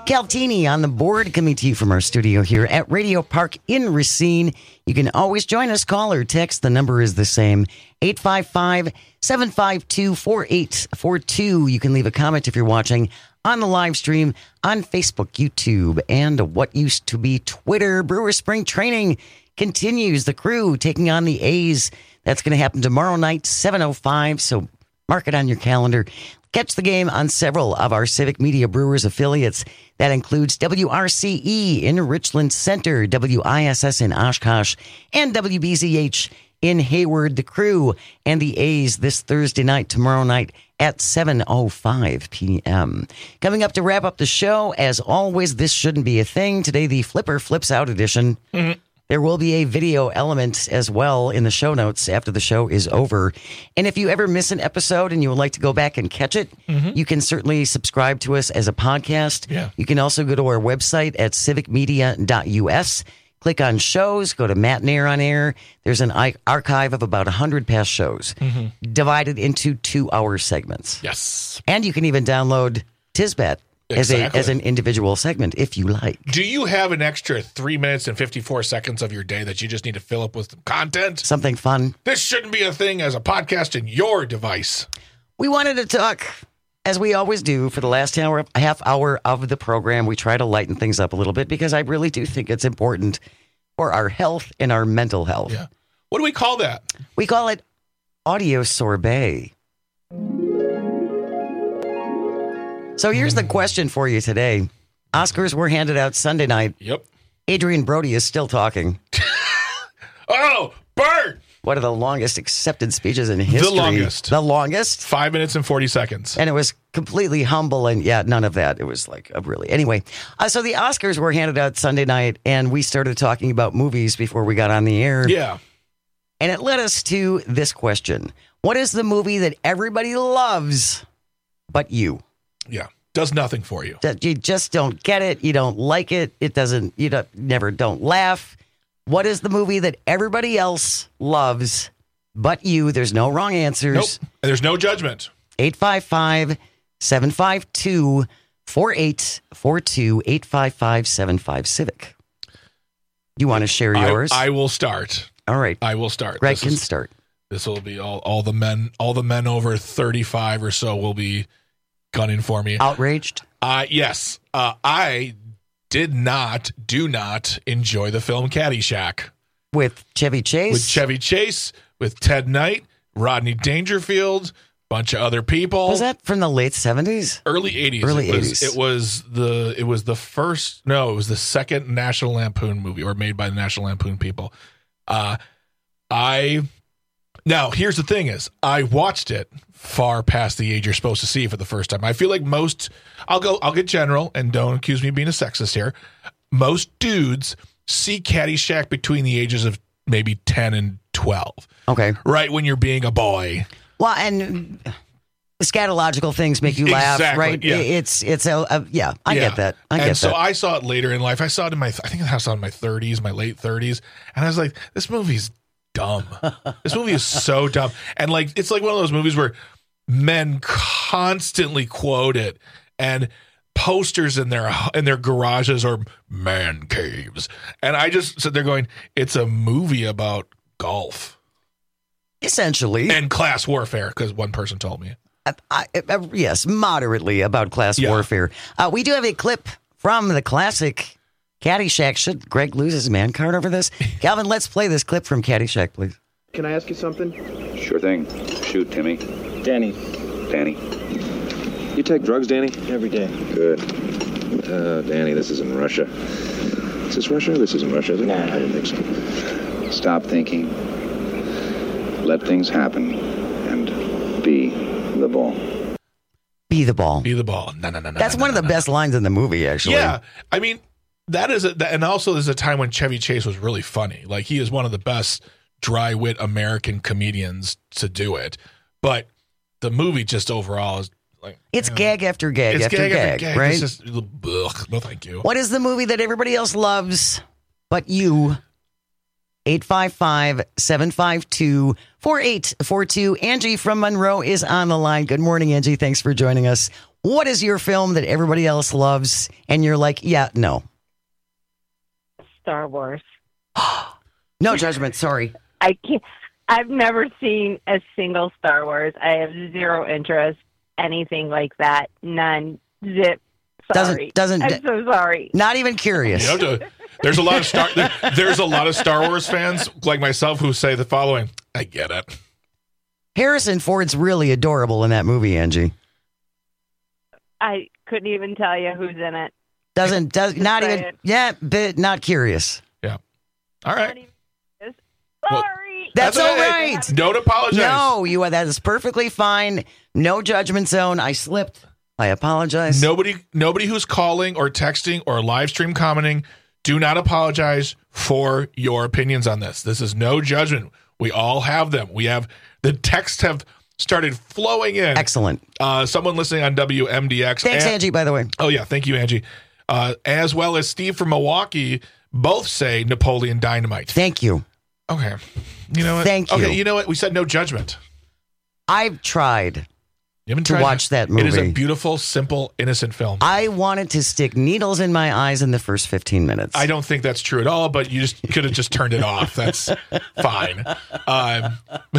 [SPEAKER 19] Caltini on the board, coming to you from our studio here at Radio Park in Racine. You can always join us. Call or text. The number is the same, eight five five, seven five two, four eight four two. You can leave a comment if you're watching on the live stream on Facebook, YouTube, and what used to be Twitter. Brewer Spring Training continues. The Crew taking on the A's. That's going to happen tomorrow night, seven oh five, so mark it on your calendar. Catch the game on several of our Civic Media Brewers affiliates. That includes W R C E in Richland Center, W I S S in Oshkosh, and W B Z H in Hayward. The Crew and the A's this Thursday night, tomorrow night at seven oh five p.m. Coming up to wrap up the show, as always, This Shouldn't Be a Thing. Today, the Flipper Flips Out edition. Mm-hmm. There will be a video element as well in the show notes after the show is over. And if you ever miss an episode and you would like to go back and catch it, mm-hmm. you can certainly subscribe to us as a podcast. Yeah. You can also go to our website at civic media dot u s. Click on shows, go to Matt Nair on Air. There's an archive of about one hundred past shows mm-hmm. divided into two-hour segments.
[SPEAKER 21] Yes.
[SPEAKER 19] And you can even download Tisbat.
[SPEAKER 21] Exactly.
[SPEAKER 19] As a as an individual segment, if you like.
[SPEAKER 21] Do you have an extra three minutes and fifty-four seconds of your day that you just need to fill up with some content?
[SPEAKER 19] Something fun.
[SPEAKER 21] This shouldn't be a thing as a podcast in your device.
[SPEAKER 19] We wanted to talk, as we always do, for the last hour, half hour of the program. We try to lighten things up a little bit because I really do think it's important for our health and our mental health.
[SPEAKER 21] Yeah. What do we call that?
[SPEAKER 19] We call it audio sorbet. So here's the question for you today. Oscars were handed out Sunday night.
[SPEAKER 21] Yep.
[SPEAKER 19] Adrian Brody is still talking.
[SPEAKER 21] Oh, Bert!
[SPEAKER 19] One of the longest accepted speeches in history.
[SPEAKER 21] The longest.
[SPEAKER 19] The longest.
[SPEAKER 21] Five minutes and forty seconds.
[SPEAKER 19] And it was completely humble and, yeah, none of that. It was like, a really... Anyway, uh, so the Oscars were handed out Sunday night, and we started talking about movies before we got on the air.
[SPEAKER 21] Yeah.
[SPEAKER 19] And it led us to this question. What is the movie that everybody loves but you?
[SPEAKER 21] Yeah, does nothing for you.
[SPEAKER 19] That you just don't get it. You don't like it. It doesn't, you don't, never don't laugh. What is the movie that everybody else loves but you? There's no wrong answers.
[SPEAKER 21] Nope. And there's no judgment.
[SPEAKER 19] eight five five, seven five two, four eight four two, eight five five, seven five Civic. You want to share yours?
[SPEAKER 21] I, I will start.
[SPEAKER 19] All right.
[SPEAKER 21] I will start.
[SPEAKER 19] Greg
[SPEAKER 21] this
[SPEAKER 19] can
[SPEAKER 21] is,
[SPEAKER 19] start.
[SPEAKER 21] This will be all, all the men, all the men over thirty-five or so will be gunning for me.
[SPEAKER 19] Outraged?
[SPEAKER 21] Uh, yes. Uh, I did not, do not enjoy the film Caddyshack.
[SPEAKER 19] With Chevy Chase?
[SPEAKER 21] With Chevy Chase, with Ted Knight, Rodney Dangerfield, bunch of other people.
[SPEAKER 19] Was that from the late seventies?
[SPEAKER 21] Early eighties.
[SPEAKER 19] Early
[SPEAKER 21] it was,
[SPEAKER 19] eighties.
[SPEAKER 21] It was the it was the first no, it was the second National Lampoon movie, or made by the National Lampoon people. Uh I Now, here's the thing is, I watched it far past the age you're supposed to see for the first time. I feel like most, I'll go, I'll get general, and don't accuse me of being a sexist here. Most dudes see Caddyshack between the ages of maybe ten and twelve.
[SPEAKER 19] Okay.
[SPEAKER 21] Right when you're being a boy.
[SPEAKER 19] Well, and scatological things make you laugh,
[SPEAKER 21] Exactly,
[SPEAKER 19] right?
[SPEAKER 21] yeah.
[SPEAKER 19] It's, it's a, a yeah, I
[SPEAKER 21] Yeah.
[SPEAKER 19] get that. I
[SPEAKER 21] and
[SPEAKER 19] get
[SPEAKER 21] so
[SPEAKER 19] that.
[SPEAKER 21] I saw it later in life. I saw it in my, I think I saw it in my thirties, my late thirties. And I was like, this movie's dumb. This movie is so dumb. And like, it's like one of those movies where men constantly quote it, and posters in their in their garages are man caves. And I just sit there going, it's a movie about golf.
[SPEAKER 19] Essentially.
[SPEAKER 21] And class warfare, because one person told me.
[SPEAKER 19] I, I, I, yes, moderately about class
[SPEAKER 21] Yeah.
[SPEAKER 19] warfare. Uh, we do have a clip from the classic Caddyshack. Should Greg lose his man card over this? Calvin, let's play this clip from Caddyshack, please.
[SPEAKER 8] Can I ask you something?
[SPEAKER 9] Sure thing. Shoot, Timmy.
[SPEAKER 8] Danny.
[SPEAKER 9] Danny.
[SPEAKER 8] You take drugs, Danny? Every day.
[SPEAKER 9] Good. Uh, Danny, this isn't Russia. Is this Russia? This isn't Russia, is it?
[SPEAKER 8] Nah, I didn't think so.
[SPEAKER 9] Stop thinking. Let things happen. And be the ball.
[SPEAKER 19] Be the ball.
[SPEAKER 21] Be the ball. No, no, no, no.
[SPEAKER 19] That's
[SPEAKER 21] no,
[SPEAKER 19] one
[SPEAKER 21] no,
[SPEAKER 19] of the
[SPEAKER 21] no.
[SPEAKER 19] best lines in the movie, actually.
[SPEAKER 21] Yeah. I mean, that is, a, that, and also there's a time when Chevy Chase was really funny. Like, he is one of the best dry wit American comedians to do it. But the movie just overall is like,
[SPEAKER 19] It's
[SPEAKER 21] you know,
[SPEAKER 19] gag after gag
[SPEAKER 21] it's
[SPEAKER 19] after
[SPEAKER 21] gag,
[SPEAKER 19] gag,
[SPEAKER 21] after gag.
[SPEAKER 19] right?
[SPEAKER 21] It's just, ugh, no, thank you.
[SPEAKER 19] What is the movie that everybody else loves but you? eight five five, seven five two, four eight four two. Angie from Monroe is on the line. Good morning, Angie. Thanks for joining us. what is your film that everybody else loves and you're like, yeah, no.
[SPEAKER 3] Star Wars.
[SPEAKER 19] No judgment, sorry.
[SPEAKER 3] I can't. I've never seen a single Star Wars. I have zero interest, anything like that. None. Zip. Sorry.
[SPEAKER 19] Doesn't, doesn't,
[SPEAKER 3] I'm so sorry.
[SPEAKER 19] Not even curious.
[SPEAKER 21] You have to, there's a lot of Star there, there's a lot of Star Wars fans like myself who say the following. I get it.
[SPEAKER 19] Harrison Ford's really adorable in that movie, Angie.
[SPEAKER 3] I couldn't even tell you who's in it.
[SPEAKER 19] Doesn't does
[SPEAKER 3] Just
[SPEAKER 19] not
[SPEAKER 3] say
[SPEAKER 19] even
[SPEAKER 3] it.
[SPEAKER 19] yeah, bit not curious.
[SPEAKER 21] Yeah. All right.
[SPEAKER 3] Sorry.
[SPEAKER 19] That's,
[SPEAKER 21] That's
[SPEAKER 19] all
[SPEAKER 21] okay.
[SPEAKER 19] right.
[SPEAKER 21] Don't apologize.
[SPEAKER 19] No, you that is perfectly fine. No judgment zone. I slipped. I apologize.
[SPEAKER 21] Nobody nobody who's calling or texting or live stream commenting, do not apologize for your opinions on this. This is no judgment. We all have them. We have the texts have started flowing in.
[SPEAKER 19] Excellent.
[SPEAKER 21] Uh, someone listening on W M D X.
[SPEAKER 19] Thanks,
[SPEAKER 21] and,
[SPEAKER 19] Angie, by the way.
[SPEAKER 21] Oh, yeah. Thank you, Angie. Uh, as well as Steve from Milwaukee, both say Napoleon Dynamite.
[SPEAKER 19] Thank you.
[SPEAKER 21] Okay. You know what?
[SPEAKER 19] Thank you.
[SPEAKER 21] Okay, you know what? We said no judgment.
[SPEAKER 19] I've tried
[SPEAKER 21] You haven't
[SPEAKER 19] to
[SPEAKER 21] tried
[SPEAKER 19] watch that movie.
[SPEAKER 21] It is a beautiful, simple, innocent film.
[SPEAKER 19] I wanted to stick needles in my eyes in the first fifteen minutes.
[SPEAKER 21] I don't think that's true at all, but you just could have just turned it off. That's fine. Um,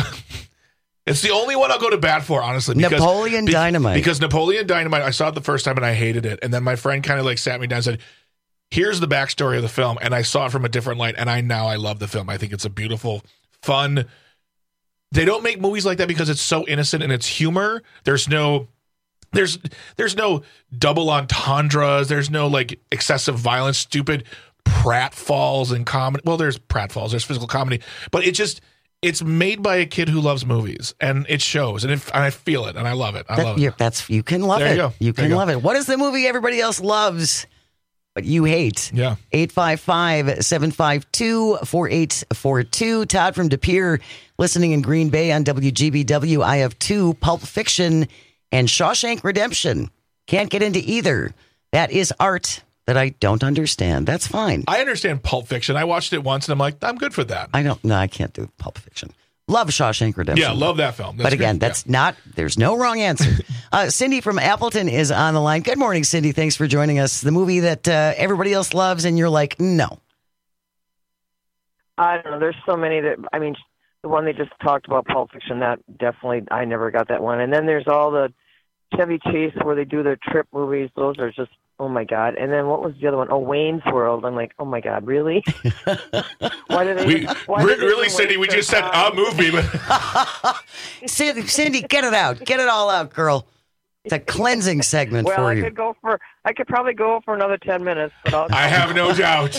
[SPEAKER 21] it's the only one I'll go to bat for, honestly. Because,
[SPEAKER 19] Napoleon
[SPEAKER 21] be-
[SPEAKER 19] Dynamite.
[SPEAKER 21] Because Napoleon Dynamite, I saw it the first time and I hated it. And then my friend kind of like sat me down and said, here's the backstory of the film. And I saw it from a different light. And I now I love the film. I think it's a beautiful, fun. They don't make movies like that because it's so innocent and it's humor. There's no... There's there's no double entendres. There's no like excessive violence, stupid pratfalls and comedy. Well, there's pratfalls. There's physical comedy, but it just it's made by a kid who loves movies, and it shows, and, it, and I feel it, and I love it. I
[SPEAKER 19] That-
[SPEAKER 21] love it.
[SPEAKER 19] you- That's you can love
[SPEAKER 21] There
[SPEAKER 19] it.
[SPEAKER 21] you go.
[SPEAKER 19] You
[SPEAKER 21] There
[SPEAKER 19] can
[SPEAKER 21] you go.
[SPEAKER 19] love it. What is the movie everybody else loves, but you hate?
[SPEAKER 21] Yeah.
[SPEAKER 19] eight five five, seven five two, four eight four two. Todd from De Pere, listening in Green Bay on W G B W. I have two, Pulp Fiction and Shawshank Redemption. Can't get into either. That is art that I don't understand. That's fine.
[SPEAKER 21] I understand Pulp Fiction. I watched it once, and I'm like, I'm good for that.
[SPEAKER 19] I don't. No, I can't do Pulp Fiction. Love Shawshank Redemption.
[SPEAKER 21] Yeah, love that film. That's
[SPEAKER 19] but again,
[SPEAKER 21] great.
[SPEAKER 19] that's not, there's no wrong answer. uh, Cindy from Appleton is on the line. Good morning, Cindy. Thanks for joining us. The movie that uh, everybody else loves, and you're like, no.
[SPEAKER 10] I don't know. There's so many that, I mean, the one they just talked about, Pulp Fiction, that definitely, I never got that one. And then there's all the Chevy Chase where they do their trip movies. Those are just, oh my God. And then what was the other one? Oh, Wayne's World. I'm like, oh my God, really? Why did they?
[SPEAKER 21] We,
[SPEAKER 10] why
[SPEAKER 21] re-
[SPEAKER 10] did they
[SPEAKER 21] really,
[SPEAKER 10] even
[SPEAKER 21] Cindy, we
[SPEAKER 10] waste
[SPEAKER 21] just
[SPEAKER 10] their
[SPEAKER 21] said
[SPEAKER 10] time?
[SPEAKER 21] a movie. But
[SPEAKER 19] Cindy, Cindy, get it out. Get it all out, girl. It's a cleansing segment
[SPEAKER 10] Well,
[SPEAKER 19] for
[SPEAKER 10] I
[SPEAKER 19] you.
[SPEAKER 10] could go for, I could probably go for another ten minutes. But I'll,
[SPEAKER 21] I have no doubt.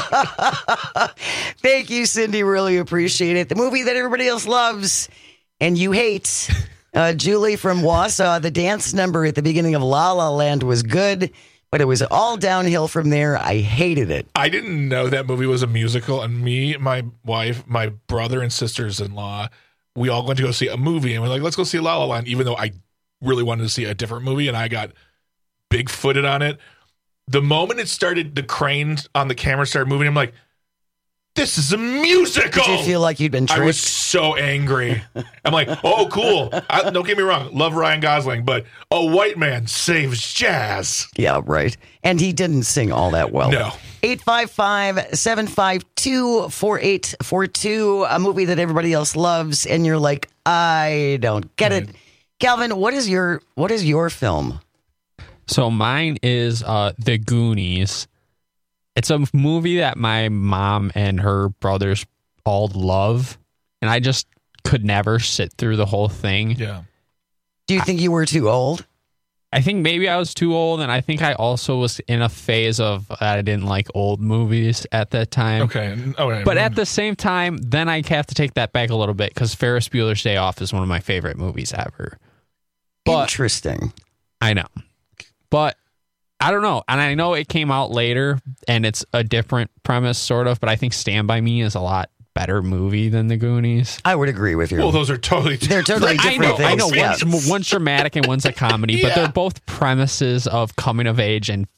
[SPEAKER 19] Thank you, Cindy. Really appreciate it. The movie that everybody else loves and you hate. Uh, Julie from Wausau, the dance number at the beginning of La La Land was good, but it was all downhill from there. I hated it.
[SPEAKER 21] I didn't know that movie was a musical, and me, my wife, my brother, and sisters-in-law, we all went to go see a movie, and we're like, let's go see La La Land, even though I really wanted to see a different movie, and I got big-footed on it. The moment it started, the crane on the camera started moving, I'm like, this is a musical.
[SPEAKER 19] Did you feel like you'd been tricked?
[SPEAKER 21] I was so angry. I'm like, oh, cool. I, don't get me wrong. Love Ryan Gosling, but a white man saves jazz.
[SPEAKER 19] Yeah, right. And he didn't sing all that well.
[SPEAKER 21] No.
[SPEAKER 19] eight five five, seven five two, four eight four two, a movie that everybody else loves, and you're like, I don't get it. Calvin, what is your what is your film?
[SPEAKER 12] So mine is uh, The Goonies. It's a movie that my mom and her brothers all love, and I just could never sit through the whole thing.
[SPEAKER 21] Yeah.
[SPEAKER 19] Do you think you were too old?
[SPEAKER 12] I think maybe I was too old, and I think I also was in a phase of I didn't like old movies at that time.
[SPEAKER 21] Okay. Okay.
[SPEAKER 12] But at the same time, then I have to take that back a little bit because Ferris Bueller's Day Off is one of my favorite movies ever. But,
[SPEAKER 19] Interesting.
[SPEAKER 12] I know. But I don't know. And I know it came out later and it's a different premise, sort of, but I think Stand By Me is a lot better movie than The Goonies.
[SPEAKER 19] I would agree with you.
[SPEAKER 21] Well, those are totally
[SPEAKER 19] They're totally
[SPEAKER 12] I
[SPEAKER 19] different
[SPEAKER 12] know,
[SPEAKER 19] things.
[SPEAKER 12] I know.
[SPEAKER 19] Yeah.
[SPEAKER 12] One's, one's dramatic and one's a comedy, but
[SPEAKER 21] Yeah.
[SPEAKER 12] they're both premises of coming of age and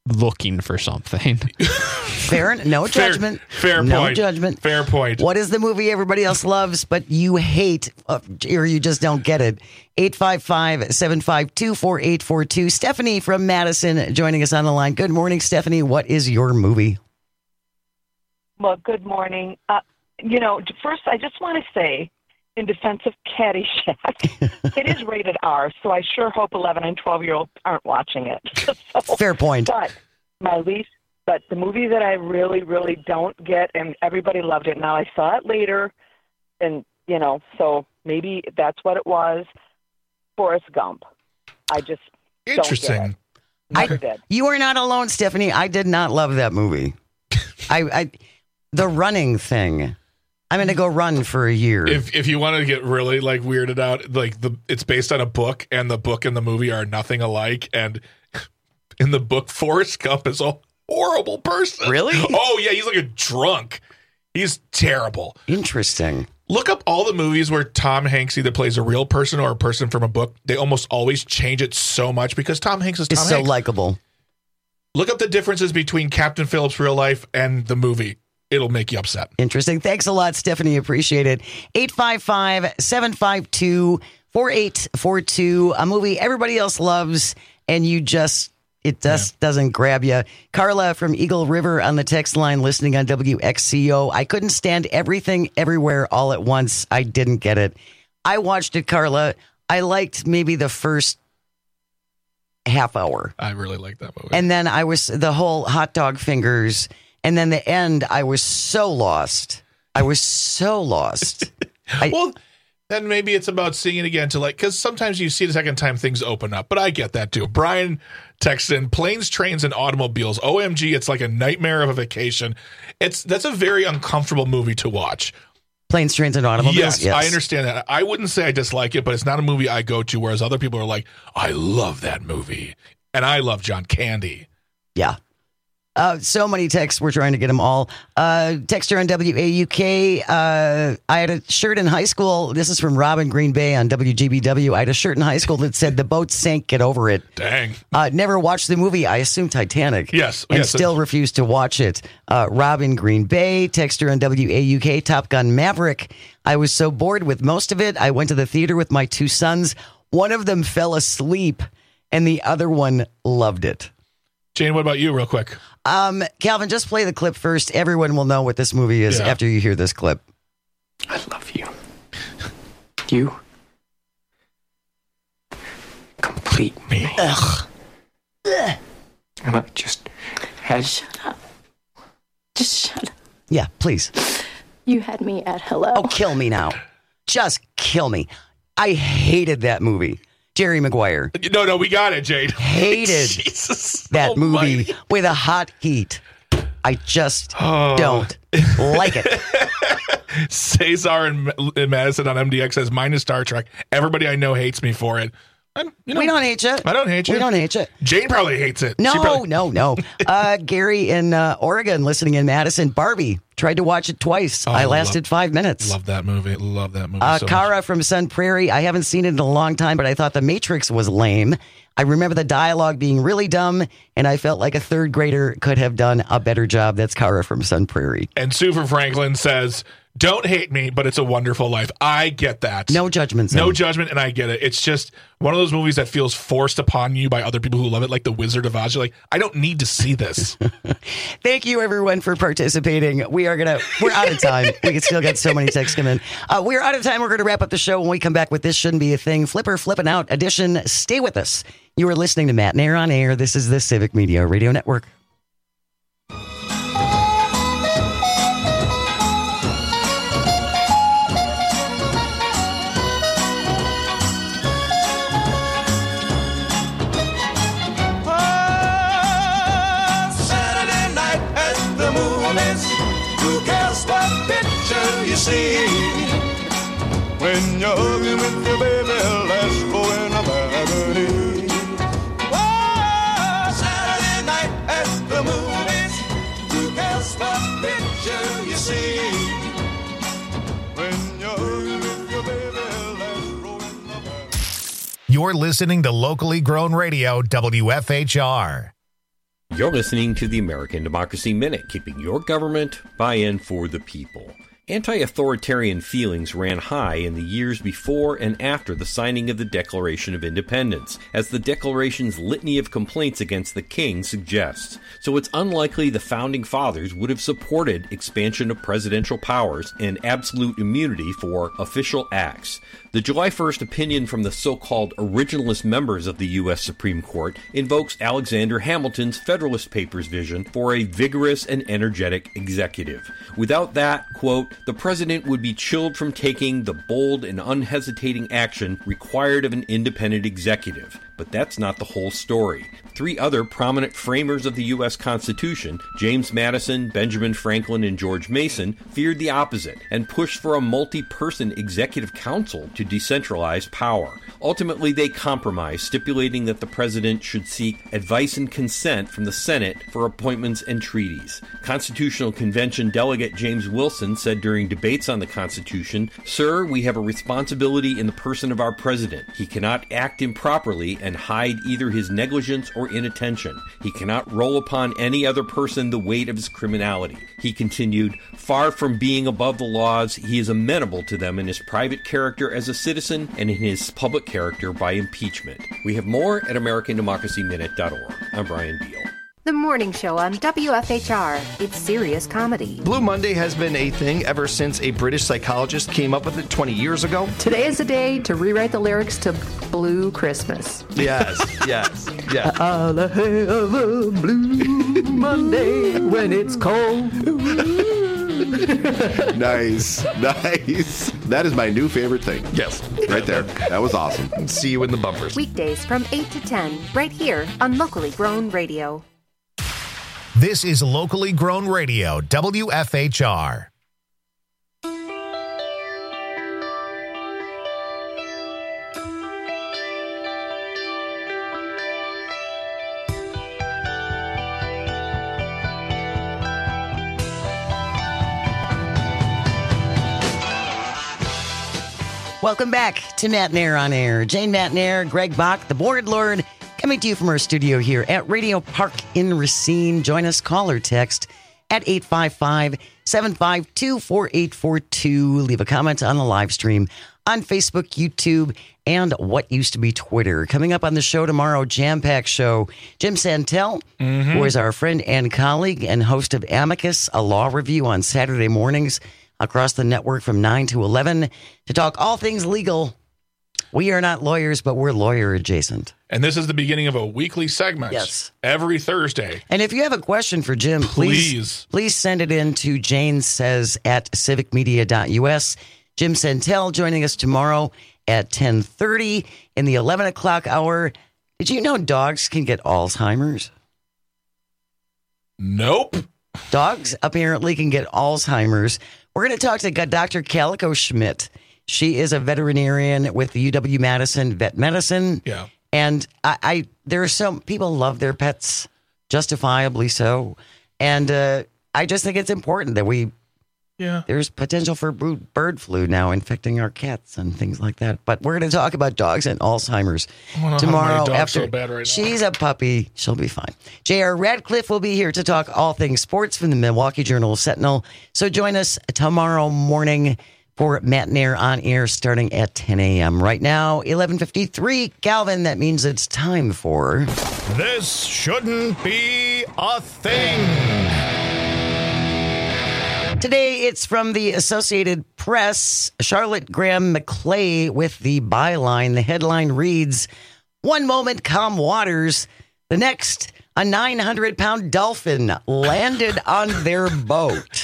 [SPEAKER 12] looking for something.
[SPEAKER 19] Fair, no judgment.
[SPEAKER 21] Fair, fair
[SPEAKER 19] no
[SPEAKER 21] point.
[SPEAKER 19] judgment.
[SPEAKER 21] Fair point.
[SPEAKER 19] What is the movie everybody else loves, but you hate, uh, or you just don't get it? eight five five, seven five two, four eight four two. Stephanie from Madison joining us on the line. Good morning, Stephanie. What is your movie?
[SPEAKER 4] Well, good morning. Uh, you know, first, I just want to say, in defense of Caddyshack, it is rated R, so I sure hope eleven and twelve-year-olds aren't watching it. So,
[SPEAKER 19] fair point.
[SPEAKER 4] But my least, but the movie that I really, really don't get, and everybody loved it. Now, I saw it later, and, you know, so maybe that's what it was. Forrest Gump. I just
[SPEAKER 21] Interesting.
[SPEAKER 4] don't get it. Never
[SPEAKER 19] I,
[SPEAKER 4] did.
[SPEAKER 19] You are not alone, Stephanie. I did not love that movie. I, I the running thing. I'm going to go run for a year.
[SPEAKER 21] If if you want to get really like weirded out, like the it's based on a book, and the book and the movie are nothing alike. And in the book, Forrest Gump is a horrible person.
[SPEAKER 19] Really?
[SPEAKER 21] Oh yeah, he's like a drunk. He's terrible.
[SPEAKER 19] Interesting.
[SPEAKER 21] Look up all the movies where Tom Hanks either plays a real person or a person from a book. They almost always change it so much because Tom Hanks is Tom
[SPEAKER 19] It's
[SPEAKER 21] Hanks.
[SPEAKER 19] so likable.
[SPEAKER 21] Look up the differences between Captain Phillips' real life and the movie. It'll make you upset.
[SPEAKER 19] Interesting. Thanks a lot, Stephanie. Appreciate it. eight five five, seven five two, four eight four two. A movie everybody else loves, and you just, it just yeah. doesn't grab you. Carla from Eagle River on the text line listening on W X C O. I couldn't stand Everything Everywhere All at Once. I didn't get it. I watched it, Carla. I liked maybe the first half hour.
[SPEAKER 21] I really liked that movie.
[SPEAKER 19] And then I was the whole hot dog fingers. And then the end, I was so lost. I was so lost. I,
[SPEAKER 21] well, then maybe it's about seeing it again to like, because sometimes you see it a second time, things open up. But I get that too. Brian texted in planes, trains, and automobiles. O M G, it's like a nightmare of a vacation. It's that's a very uncomfortable movie to watch.
[SPEAKER 19] Planes, trains, and automobiles.
[SPEAKER 21] Yes,
[SPEAKER 19] yes,
[SPEAKER 21] I understand that. I wouldn't say I dislike it, but it's not a movie I go to. Whereas other people are like, I love that movie, and I love John Candy.
[SPEAKER 19] Yeah. Uh, so many texts. We're trying to get them all. Uh, texter on W A U K. Uh, I had a shirt in high school. This is from Robin Green Bay on W G B W. I had a shirt in high school that said, "The boat sank, get over it."
[SPEAKER 21] Dang.
[SPEAKER 19] Uh, never watched the movie. I assume Titanic.
[SPEAKER 21] Yes.
[SPEAKER 19] And
[SPEAKER 21] yes,
[SPEAKER 19] still refused to watch it. Uh, Robin Green Bay. Texter on W A U K. Top Gun Maverick. I was so bored with most of it. I went to the theater with my two sons. One of them fell asleep, and the other one loved it.
[SPEAKER 21] Jane, what about you, real quick?
[SPEAKER 19] Um, Calvin, just play the clip first. Everyone will know what this movie is
[SPEAKER 21] yeah.
[SPEAKER 19] after you hear this clip.
[SPEAKER 5] I love you. You complete me.
[SPEAKER 19] Ugh.
[SPEAKER 5] And I just had...
[SPEAKER 14] Shut up. Just shut up.
[SPEAKER 19] Yeah, please.
[SPEAKER 14] You had me at hello.
[SPEAKER 19] Oh, kill me now. Just kill me. I hated that movie. Jerry Maguire.
[SPEAKER 21] No, no, we got it, Jade.
[SPEAKER 19] Hated
[SPEAKER 21] Jesus
[SPEAKER 19] that
[SPEAKER 21] almighty.
[SPEAKER 19] movie with a hot heat. I just oh. don't like it.
[SPEAKER 21] Cesar in, in Madison on M D X says, mine is Star Trek. Everybody I know hates me for it. I'm, you know,
[SPEAKER 19] we don't hate you.
[SPEAKER 21] I don't hate you.
[SPEAKER 19] We don't hate you.
[SPEAKER 21] Jane probably hates it.
[SPEAKER 19] No,
[SPEAKER 21] probably-
[SPEAKER 19] no, no. Uh, Gary in uh, Oregon listening in Madison. Barbie. Tried to watch it twice. Oh, I lasted
[SPEAKER 21] love,
[SPEAKER 19] five minutes.
[SPEAKER 21] Love that movie. Love that movie.
[SPEAKER 19] Uh,
[SPEAKER 21] so
[SPEAKER 19] Cara
[SPEAKER 21] much.
[SPEAKER 19] from Sun Prairie. I haven't seen it in a long time, but I thought The Matrix was lame. I remember the dialogue being really dumb, and I felt like a third grader could have done a better job. That's Cara from Sun Prairie.
[SPEAKER 21] And Sue from Franklin says, don't hate me, but it's a wonderful life. I get that.
[SPEAKER 19] No judgment.
[SPEAKER 21] No judgment, and I get it. It's just one of those movies that feels forced upon you by other people who love it, like The Wizard of Oz. You're like, I don't need to see this.
[SPEAKER 19] Thank you, everyone, for participating. We are going to, we're out of time. We can still get so many texts come in. Uh, we're out of time. We're going to wrap up the show when we come back with This Shouldn't Be a Thing. Flipper Flipping Out edition. Stay with us. You are listening to Matt Nair on Air. This is the Civic Media Radio Network.
[SPEAKER 28] When you're hugging with your baby, let's go in a balcony. Oh, Saturday night at the movies, who cares what picture you see? When you're hugging with your baby, let's go in a balcony.
[SPEAKER 1] You're listening to locally grown radio W F H R.
[SPEAKER 2] You're listening to the American Democracy Minute, keeping your government by and for the people. Anti-authoritarian feelings ran high in the years before and after the signing of the Declaration of Independence, as the Declaration's litany of complaints against the king suggests. So it's unlikely the Founding Fathers would have supported expansion of presidential powers and absolute immunity for official acts. The July first opinion from the so-called originalist members of the U S Supreme Court invokes Alexander Hamilton's Federalist Papers vision for a vigorous and energetic executive. Without that, quote, the president would be chilled from taking the bold and unhesitating action required of an independent executive. But that's not the whole story. Three other prominent framers of the U S Constitution, James Madison, Benjamin Franklin, and George Mason, feared the opposite and pushed for a multi-person executive council to decentralize power. Ultimately, they compromised, stipulating that the president should seek advice and consent from the Senate for appointments and treaties. Constitutional Convention delegate James Wilson said during debates on the Constitution, "Sir, we have a responsibility in the person of our president. He cannot act improperly and hide either his negligence or inattention. He cannot roll upon any other person the weight of his criminality." He continued, "Far from being above the laws, he is amenable to them in his private character as a citizen and in his public character by impeachment." We have more at American Democracy Minute dot org. I'm Brian Beal.
[SPEAKER 6] The morning show on W F H R. It's serious comedy.
[SPEAKER 15] Blue Monday has been a thing ever since a British psychologist came up with it twenty years ago.
[SPEAKER 6] Today is the day to rewrite the lyrics to Blue Christmas.
[SPEAKER 15] Yes, yes, yes.
[SPEAKER 6] I'll have a blue Monday when it's cold.
[SPEAKER 16] Nice, nice. That is my new favorite thing.
[SPEAKER 15] Yes.
[SPEAKER 16] Right there. That was awesome.
[SPEAKER 15] See you in the bumpers.
[SPEAKER 6] Weekdays from eight to ten, right here on Locally Grown Radio.
[SPEAKER 1] This is Locally Grown Radio, W F H R.
[SPEAKER 19] Welcome back to Matt Nair on Air. Jane Matt Nair, Greg Bach, the board lord, coming to you from our studio here at Radio Park in Racine. Join us, call or text at eight five five, seven five two, four eight four two. Leave a comment on the live stream on Facebook, YouTube, and what used to be Twitter. Coming up on the show tomorrow, jam-packed show, Jim Santel, mm-hmm. who is our friend and colleague and host of Amicus, a law review on Saturday mornings across the network from nine to eleven to talk all things legal. We are not lawyers, but we're lawyer adjacent.
[SPEAKER 21] And this is the beginning of a weekly segment.
[SPEAKER 19] Yes.
[SPEAKER 21] Every Thursday.
[SPEAKER 19] And if you have a question for Jim, please please, please send it in to Jane Says at civic media dot U S. Jim Santel joining us tomorrow at ten thirty in the eleven o'clock hour. Did you know dogs can get Alzheimer's?
[SPEAKER 21] Nope.
[SPEAKER 19] Dogs apparently can get Alzheimer's. We're going to talk to Doctor Calico Schmidt. She is a veterinarian with the U W-Madison Vet Medicine.
[SPEAKER 21] Yeah.
[SPEAKER 19] And I, I there are some people love their pets, justifiably so. And uh, I just think it's important that we,
[SPEAKER 21] yeah,
[SPEAKER 19] there's potential for bird flu now infecting our cats and things like that. But we're going to talk about dogs and Alzheimer's tomorrow. After
[SPEAKER 21] so bad right now.
[SPEAKER 19] She's a puppy, she'll be fine. J R Radcliffe will be here to talk all things sports from the Milwaukee Journal Sentinel. So join us tomorrow morning for Matt Nair on Air starting at ten a.m. Right now, eleven fifty-three. Calvin, that means it's time for...
[SPEAKER 1] This shouldn't be a thing.
[SPEAKER 19] Today, it's from the Associated Press. Charlotte Graham McClay with the byline. The headline reads, "One moment, calm waters. The next, a nine hundred pound dolphin landed on their boat."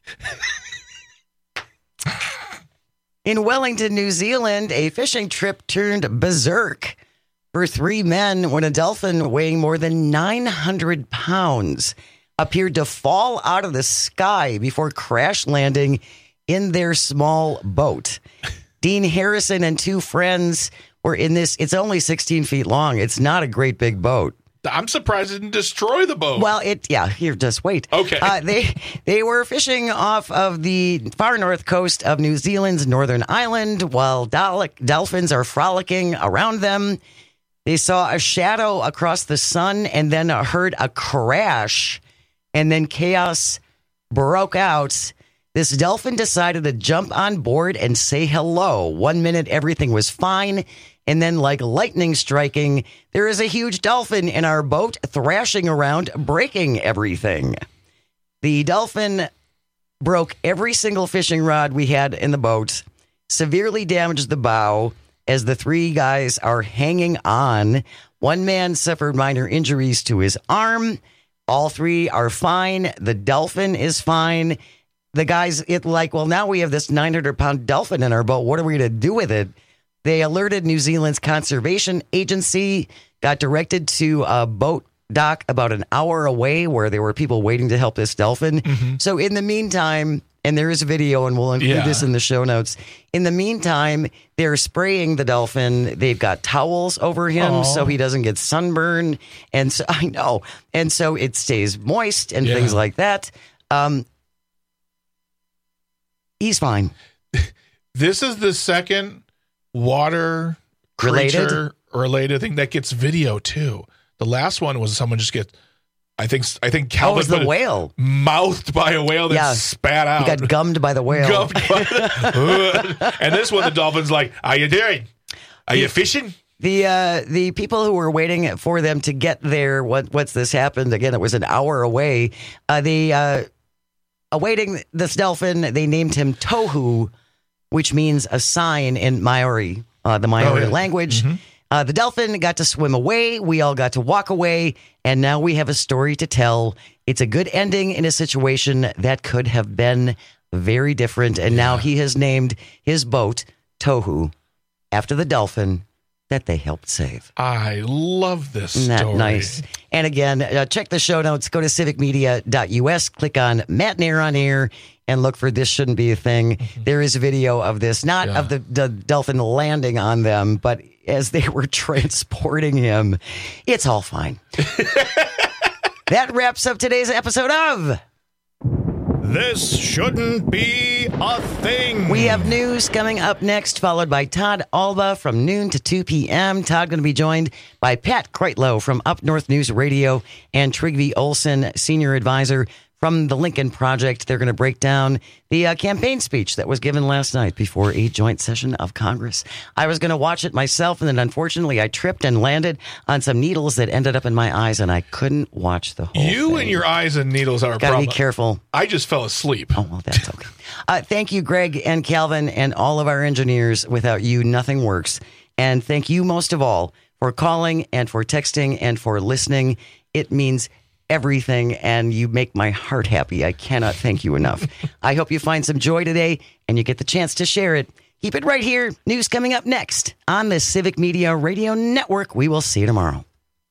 [SPEAKER 19] In Wellington, New Zealand, a fishing trip turned berserk for three men when a dolphin weighing more than nine hundred pounds appeared to fall out of the sky before crash landing in their small boat. Dean Harrison and two friends were in this. It's only sixteen feet long. It's not a great big boat.
[SPEAKER 21] I'm surprised it didn't destroy the boat.
[SPEAKER 19] Well, it yeah. Here, just wait.
[SPEAKER 21] Okay.
[SPEAKER 19] Uh, they they were fishing off of the far north coast of New Zealand's Northern Island while dol- dolphins are frolicking around them. They saw a shadow across the sun and then heard a crash, and then chaos broke out. This dolphin decided to jump on board and say hello. One minute, everything was fine. And then, like lightning striking, there is a huge dolphin in our boat thrashing around, breaking everything. The dolphin broke every single fishing rod we had in the boat, severely damaged the bow as the three guys are hanging on. One man suffered minor injuries to his arm. All three are fine. The dolphin is fine. The guys, it like, well, now we have this nine hundred pound dolphin in our boat. What are we going to do with it? They alerted New Zealand's conservation agency, got directed to a boat dock about an hour away where there were people waiting to help this dolphin. Mm-hmm. So in the meantime, and there is a video, and we'll include yeah. this in the show notes. In the meantime, they're spraying the dolphin. They've got towels over him Aww. so he doesn't get sunburned. And so I know. And so it stays moist and yeah. things like that. Um, He's fine.
[SPEAKER 21] This is the second water creature related, related thing that gets video too. The last one was someone just get, I think, I think Calvin
[SPEAKER 19] oh, it was the whale
[SPEAKER 21] mouthed by a whale that yeah. spat out.
[SPEAKER 19] He got gummed by the whale.
[SPEAKER 21] Gummed by the, and this one, the dolphin's like, "How you doing? Are the, you fishing?"
[SPEAKER 19] The uh, the people who were waiting for them to get there. What what's this happened again? It was an hour away. Uh, the uh, Awaiting this dolphin, they named him Tohu, which means a sign in Maori, uh, the Maori oh, yeah. language. Mm-hmm. Uh, the dolphin got to swim away. We all got to walk away. And now we have a story to tell. It's a good ending in a situation that could have been very different. And yeah. now he has named his boat Tohu after the dolphin that they helped save.
[SPEAKER 21] I love this
[SPEAKER 19] Isn't that
[SPEAKER 21] story.
[SPEAKER 19] Nice. And again, uh, check the show notes. Go to civic media dot U S, click on Matt Nair on Air, and look for This Shouldn't Be a Thing. Mm-hmm. There is a video of this, not yeah. of the, the dolphin landing on them, but as they were transporting him. It's all fine. That wraps up today's episode of
[SPEAKER 1] This Shouldn't Be a Thing.
[SPEAKER 19] We have news coming up next, followed by Todd Alba from noon to two p.m. Todd going to be joined by Pat Kreitlow from Up North News Radio and Trygve Olsen, senior advisor from the Lincoln Project. They're going to break down the uh, campaign speech that was given last night before a joint session of Congress. I was going to watch it myself, and then unfortunately I tripped and landed on some needles that ended up in my eyes, and I couldn't watch the whole
[SPEAKER 21] You
[SPEAKER 19] thing.
[SPEAKER 21] And your eyes and needles are a
[SPEAKER 19] Gotta
[SPEAKER 21] problem.
[SPEAKER 19] be careful.
[SPEAKER 21] I just fell asleep.
[SPEAKER 19] Oh, well, that's okay. uh, thank you, Greg and Calvin, and all of our engineers. Without you, nothing works. And thank you most of all for calling and for texting and for listening. It means everything, and you make my heart happy. I cannot thank you enough. I hope you find some joy today and you get the chance to share it. Keep it right here. News coming up next on the Civic Media Radio Network. We will see you tomorrow.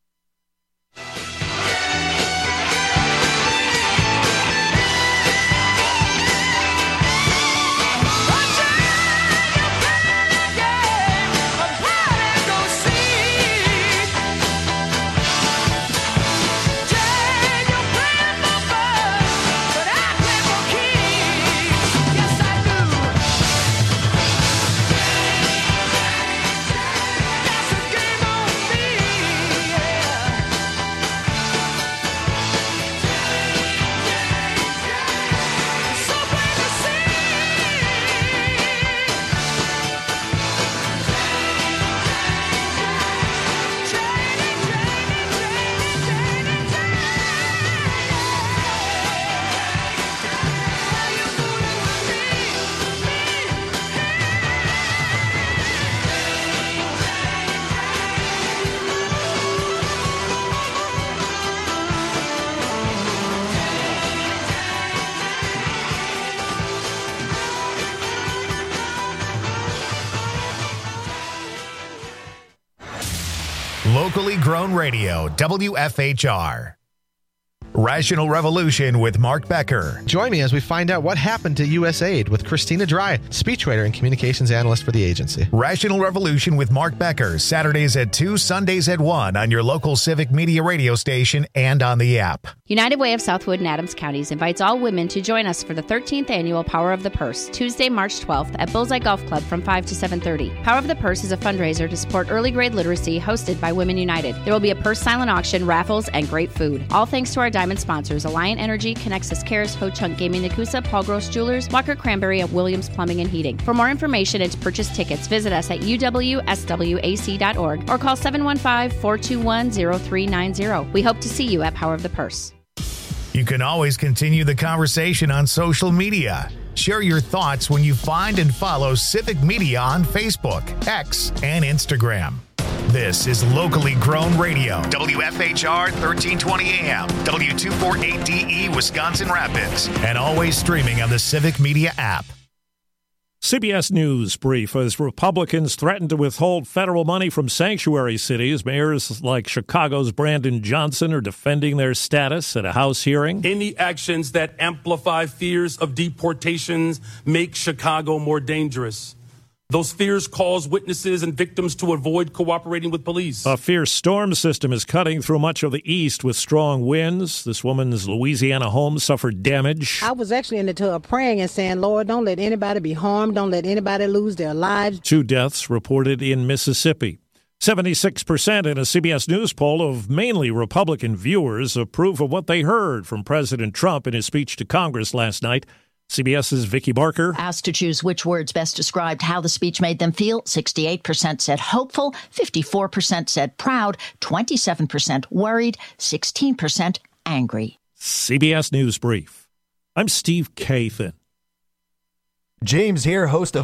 [SPEAKER 1] Locally grown radio, W F H R. Rational Revolution with Mark Becker.
[SPEAKER 7] Join me as we find out what happened to U S A I D with Christina Dry, speechwriter and communications analyst for the agency.
[SPEAKER 1] Rational Revolution with Mark Becker, Saturdays at two, Sundays at one on your local Civic Media radio station and on the app.
[SPEAKER 13] United Way of Southwood and Adams Counties invites all women to join us for the thirteenth annual Power of the Purse, Tuesday, March twelfth at Bullseye Golf Club from five to seven thirty. Power of the Purse is a fundraiser to support early grade literacy hosted by Women United. There will be a purse silent auction, raffles, and great food. All thanks to our diamond sponsors, Alliant Energy, Connexus Cares, Ho Chunk Gaming Nakusa, Paul Gross Jewelers, Walker Cranberry, and Williams Plumbing and Heating. For more information and to purchase tickets, visit us at u w s w a c dot org or call seven one five, four two one, zero three nine zero. We hope to see you at Power of the Purse.
[SPEAKER 1] You can always continue the conversation on social media. Share your thoughts when you find and follow Civic Media on Facebook, X, and Instagram. This is Locally Grown Radio, W F H R thirteen twenty A M, W two forty-eight D E, Wisconsin Rapids, and always streaming on the Civic Media app.
[SPEAKER 17] C B S News brief as Republicans threaten to withhold federal money from sanctuary cities. Mayors like Chicago's Brandon Johnson are defending their status at a House hearing.
[SPEAKER 18] Any actions that amplify fears of deportations make Chicago more dangerous. Those fears cause witnesses and victims to avoid cooperating with police.
[SPEAKER 17] A fierce storm system is cutting through much of the east with strong winds. This woman's Louisiana home suffered damage.
[SPEAKER 20] I was actually in the tub praying and saying, Lord, don't let anybody be harmed. Don't let anybody lose their lives.
[SPEAKER 17] Two deaths reported in Mississippi. seventy-six percent in a C B S News poll of mainly Republican viewers approve of what they heard from President Trump in his speech to Congress last night. CBS's Vicki Barker.
[SPEAKER 22] Asked to choose which words best described how the speech made them feel, sixty-eight percent said hopeful, fifty-four percent said proud, twenty-seven percent worried, sixteen percent angry.
[SPEAKER 17] C B S News Brief. I'm Steve Kathan.
[SPEAKER 23] James here, host of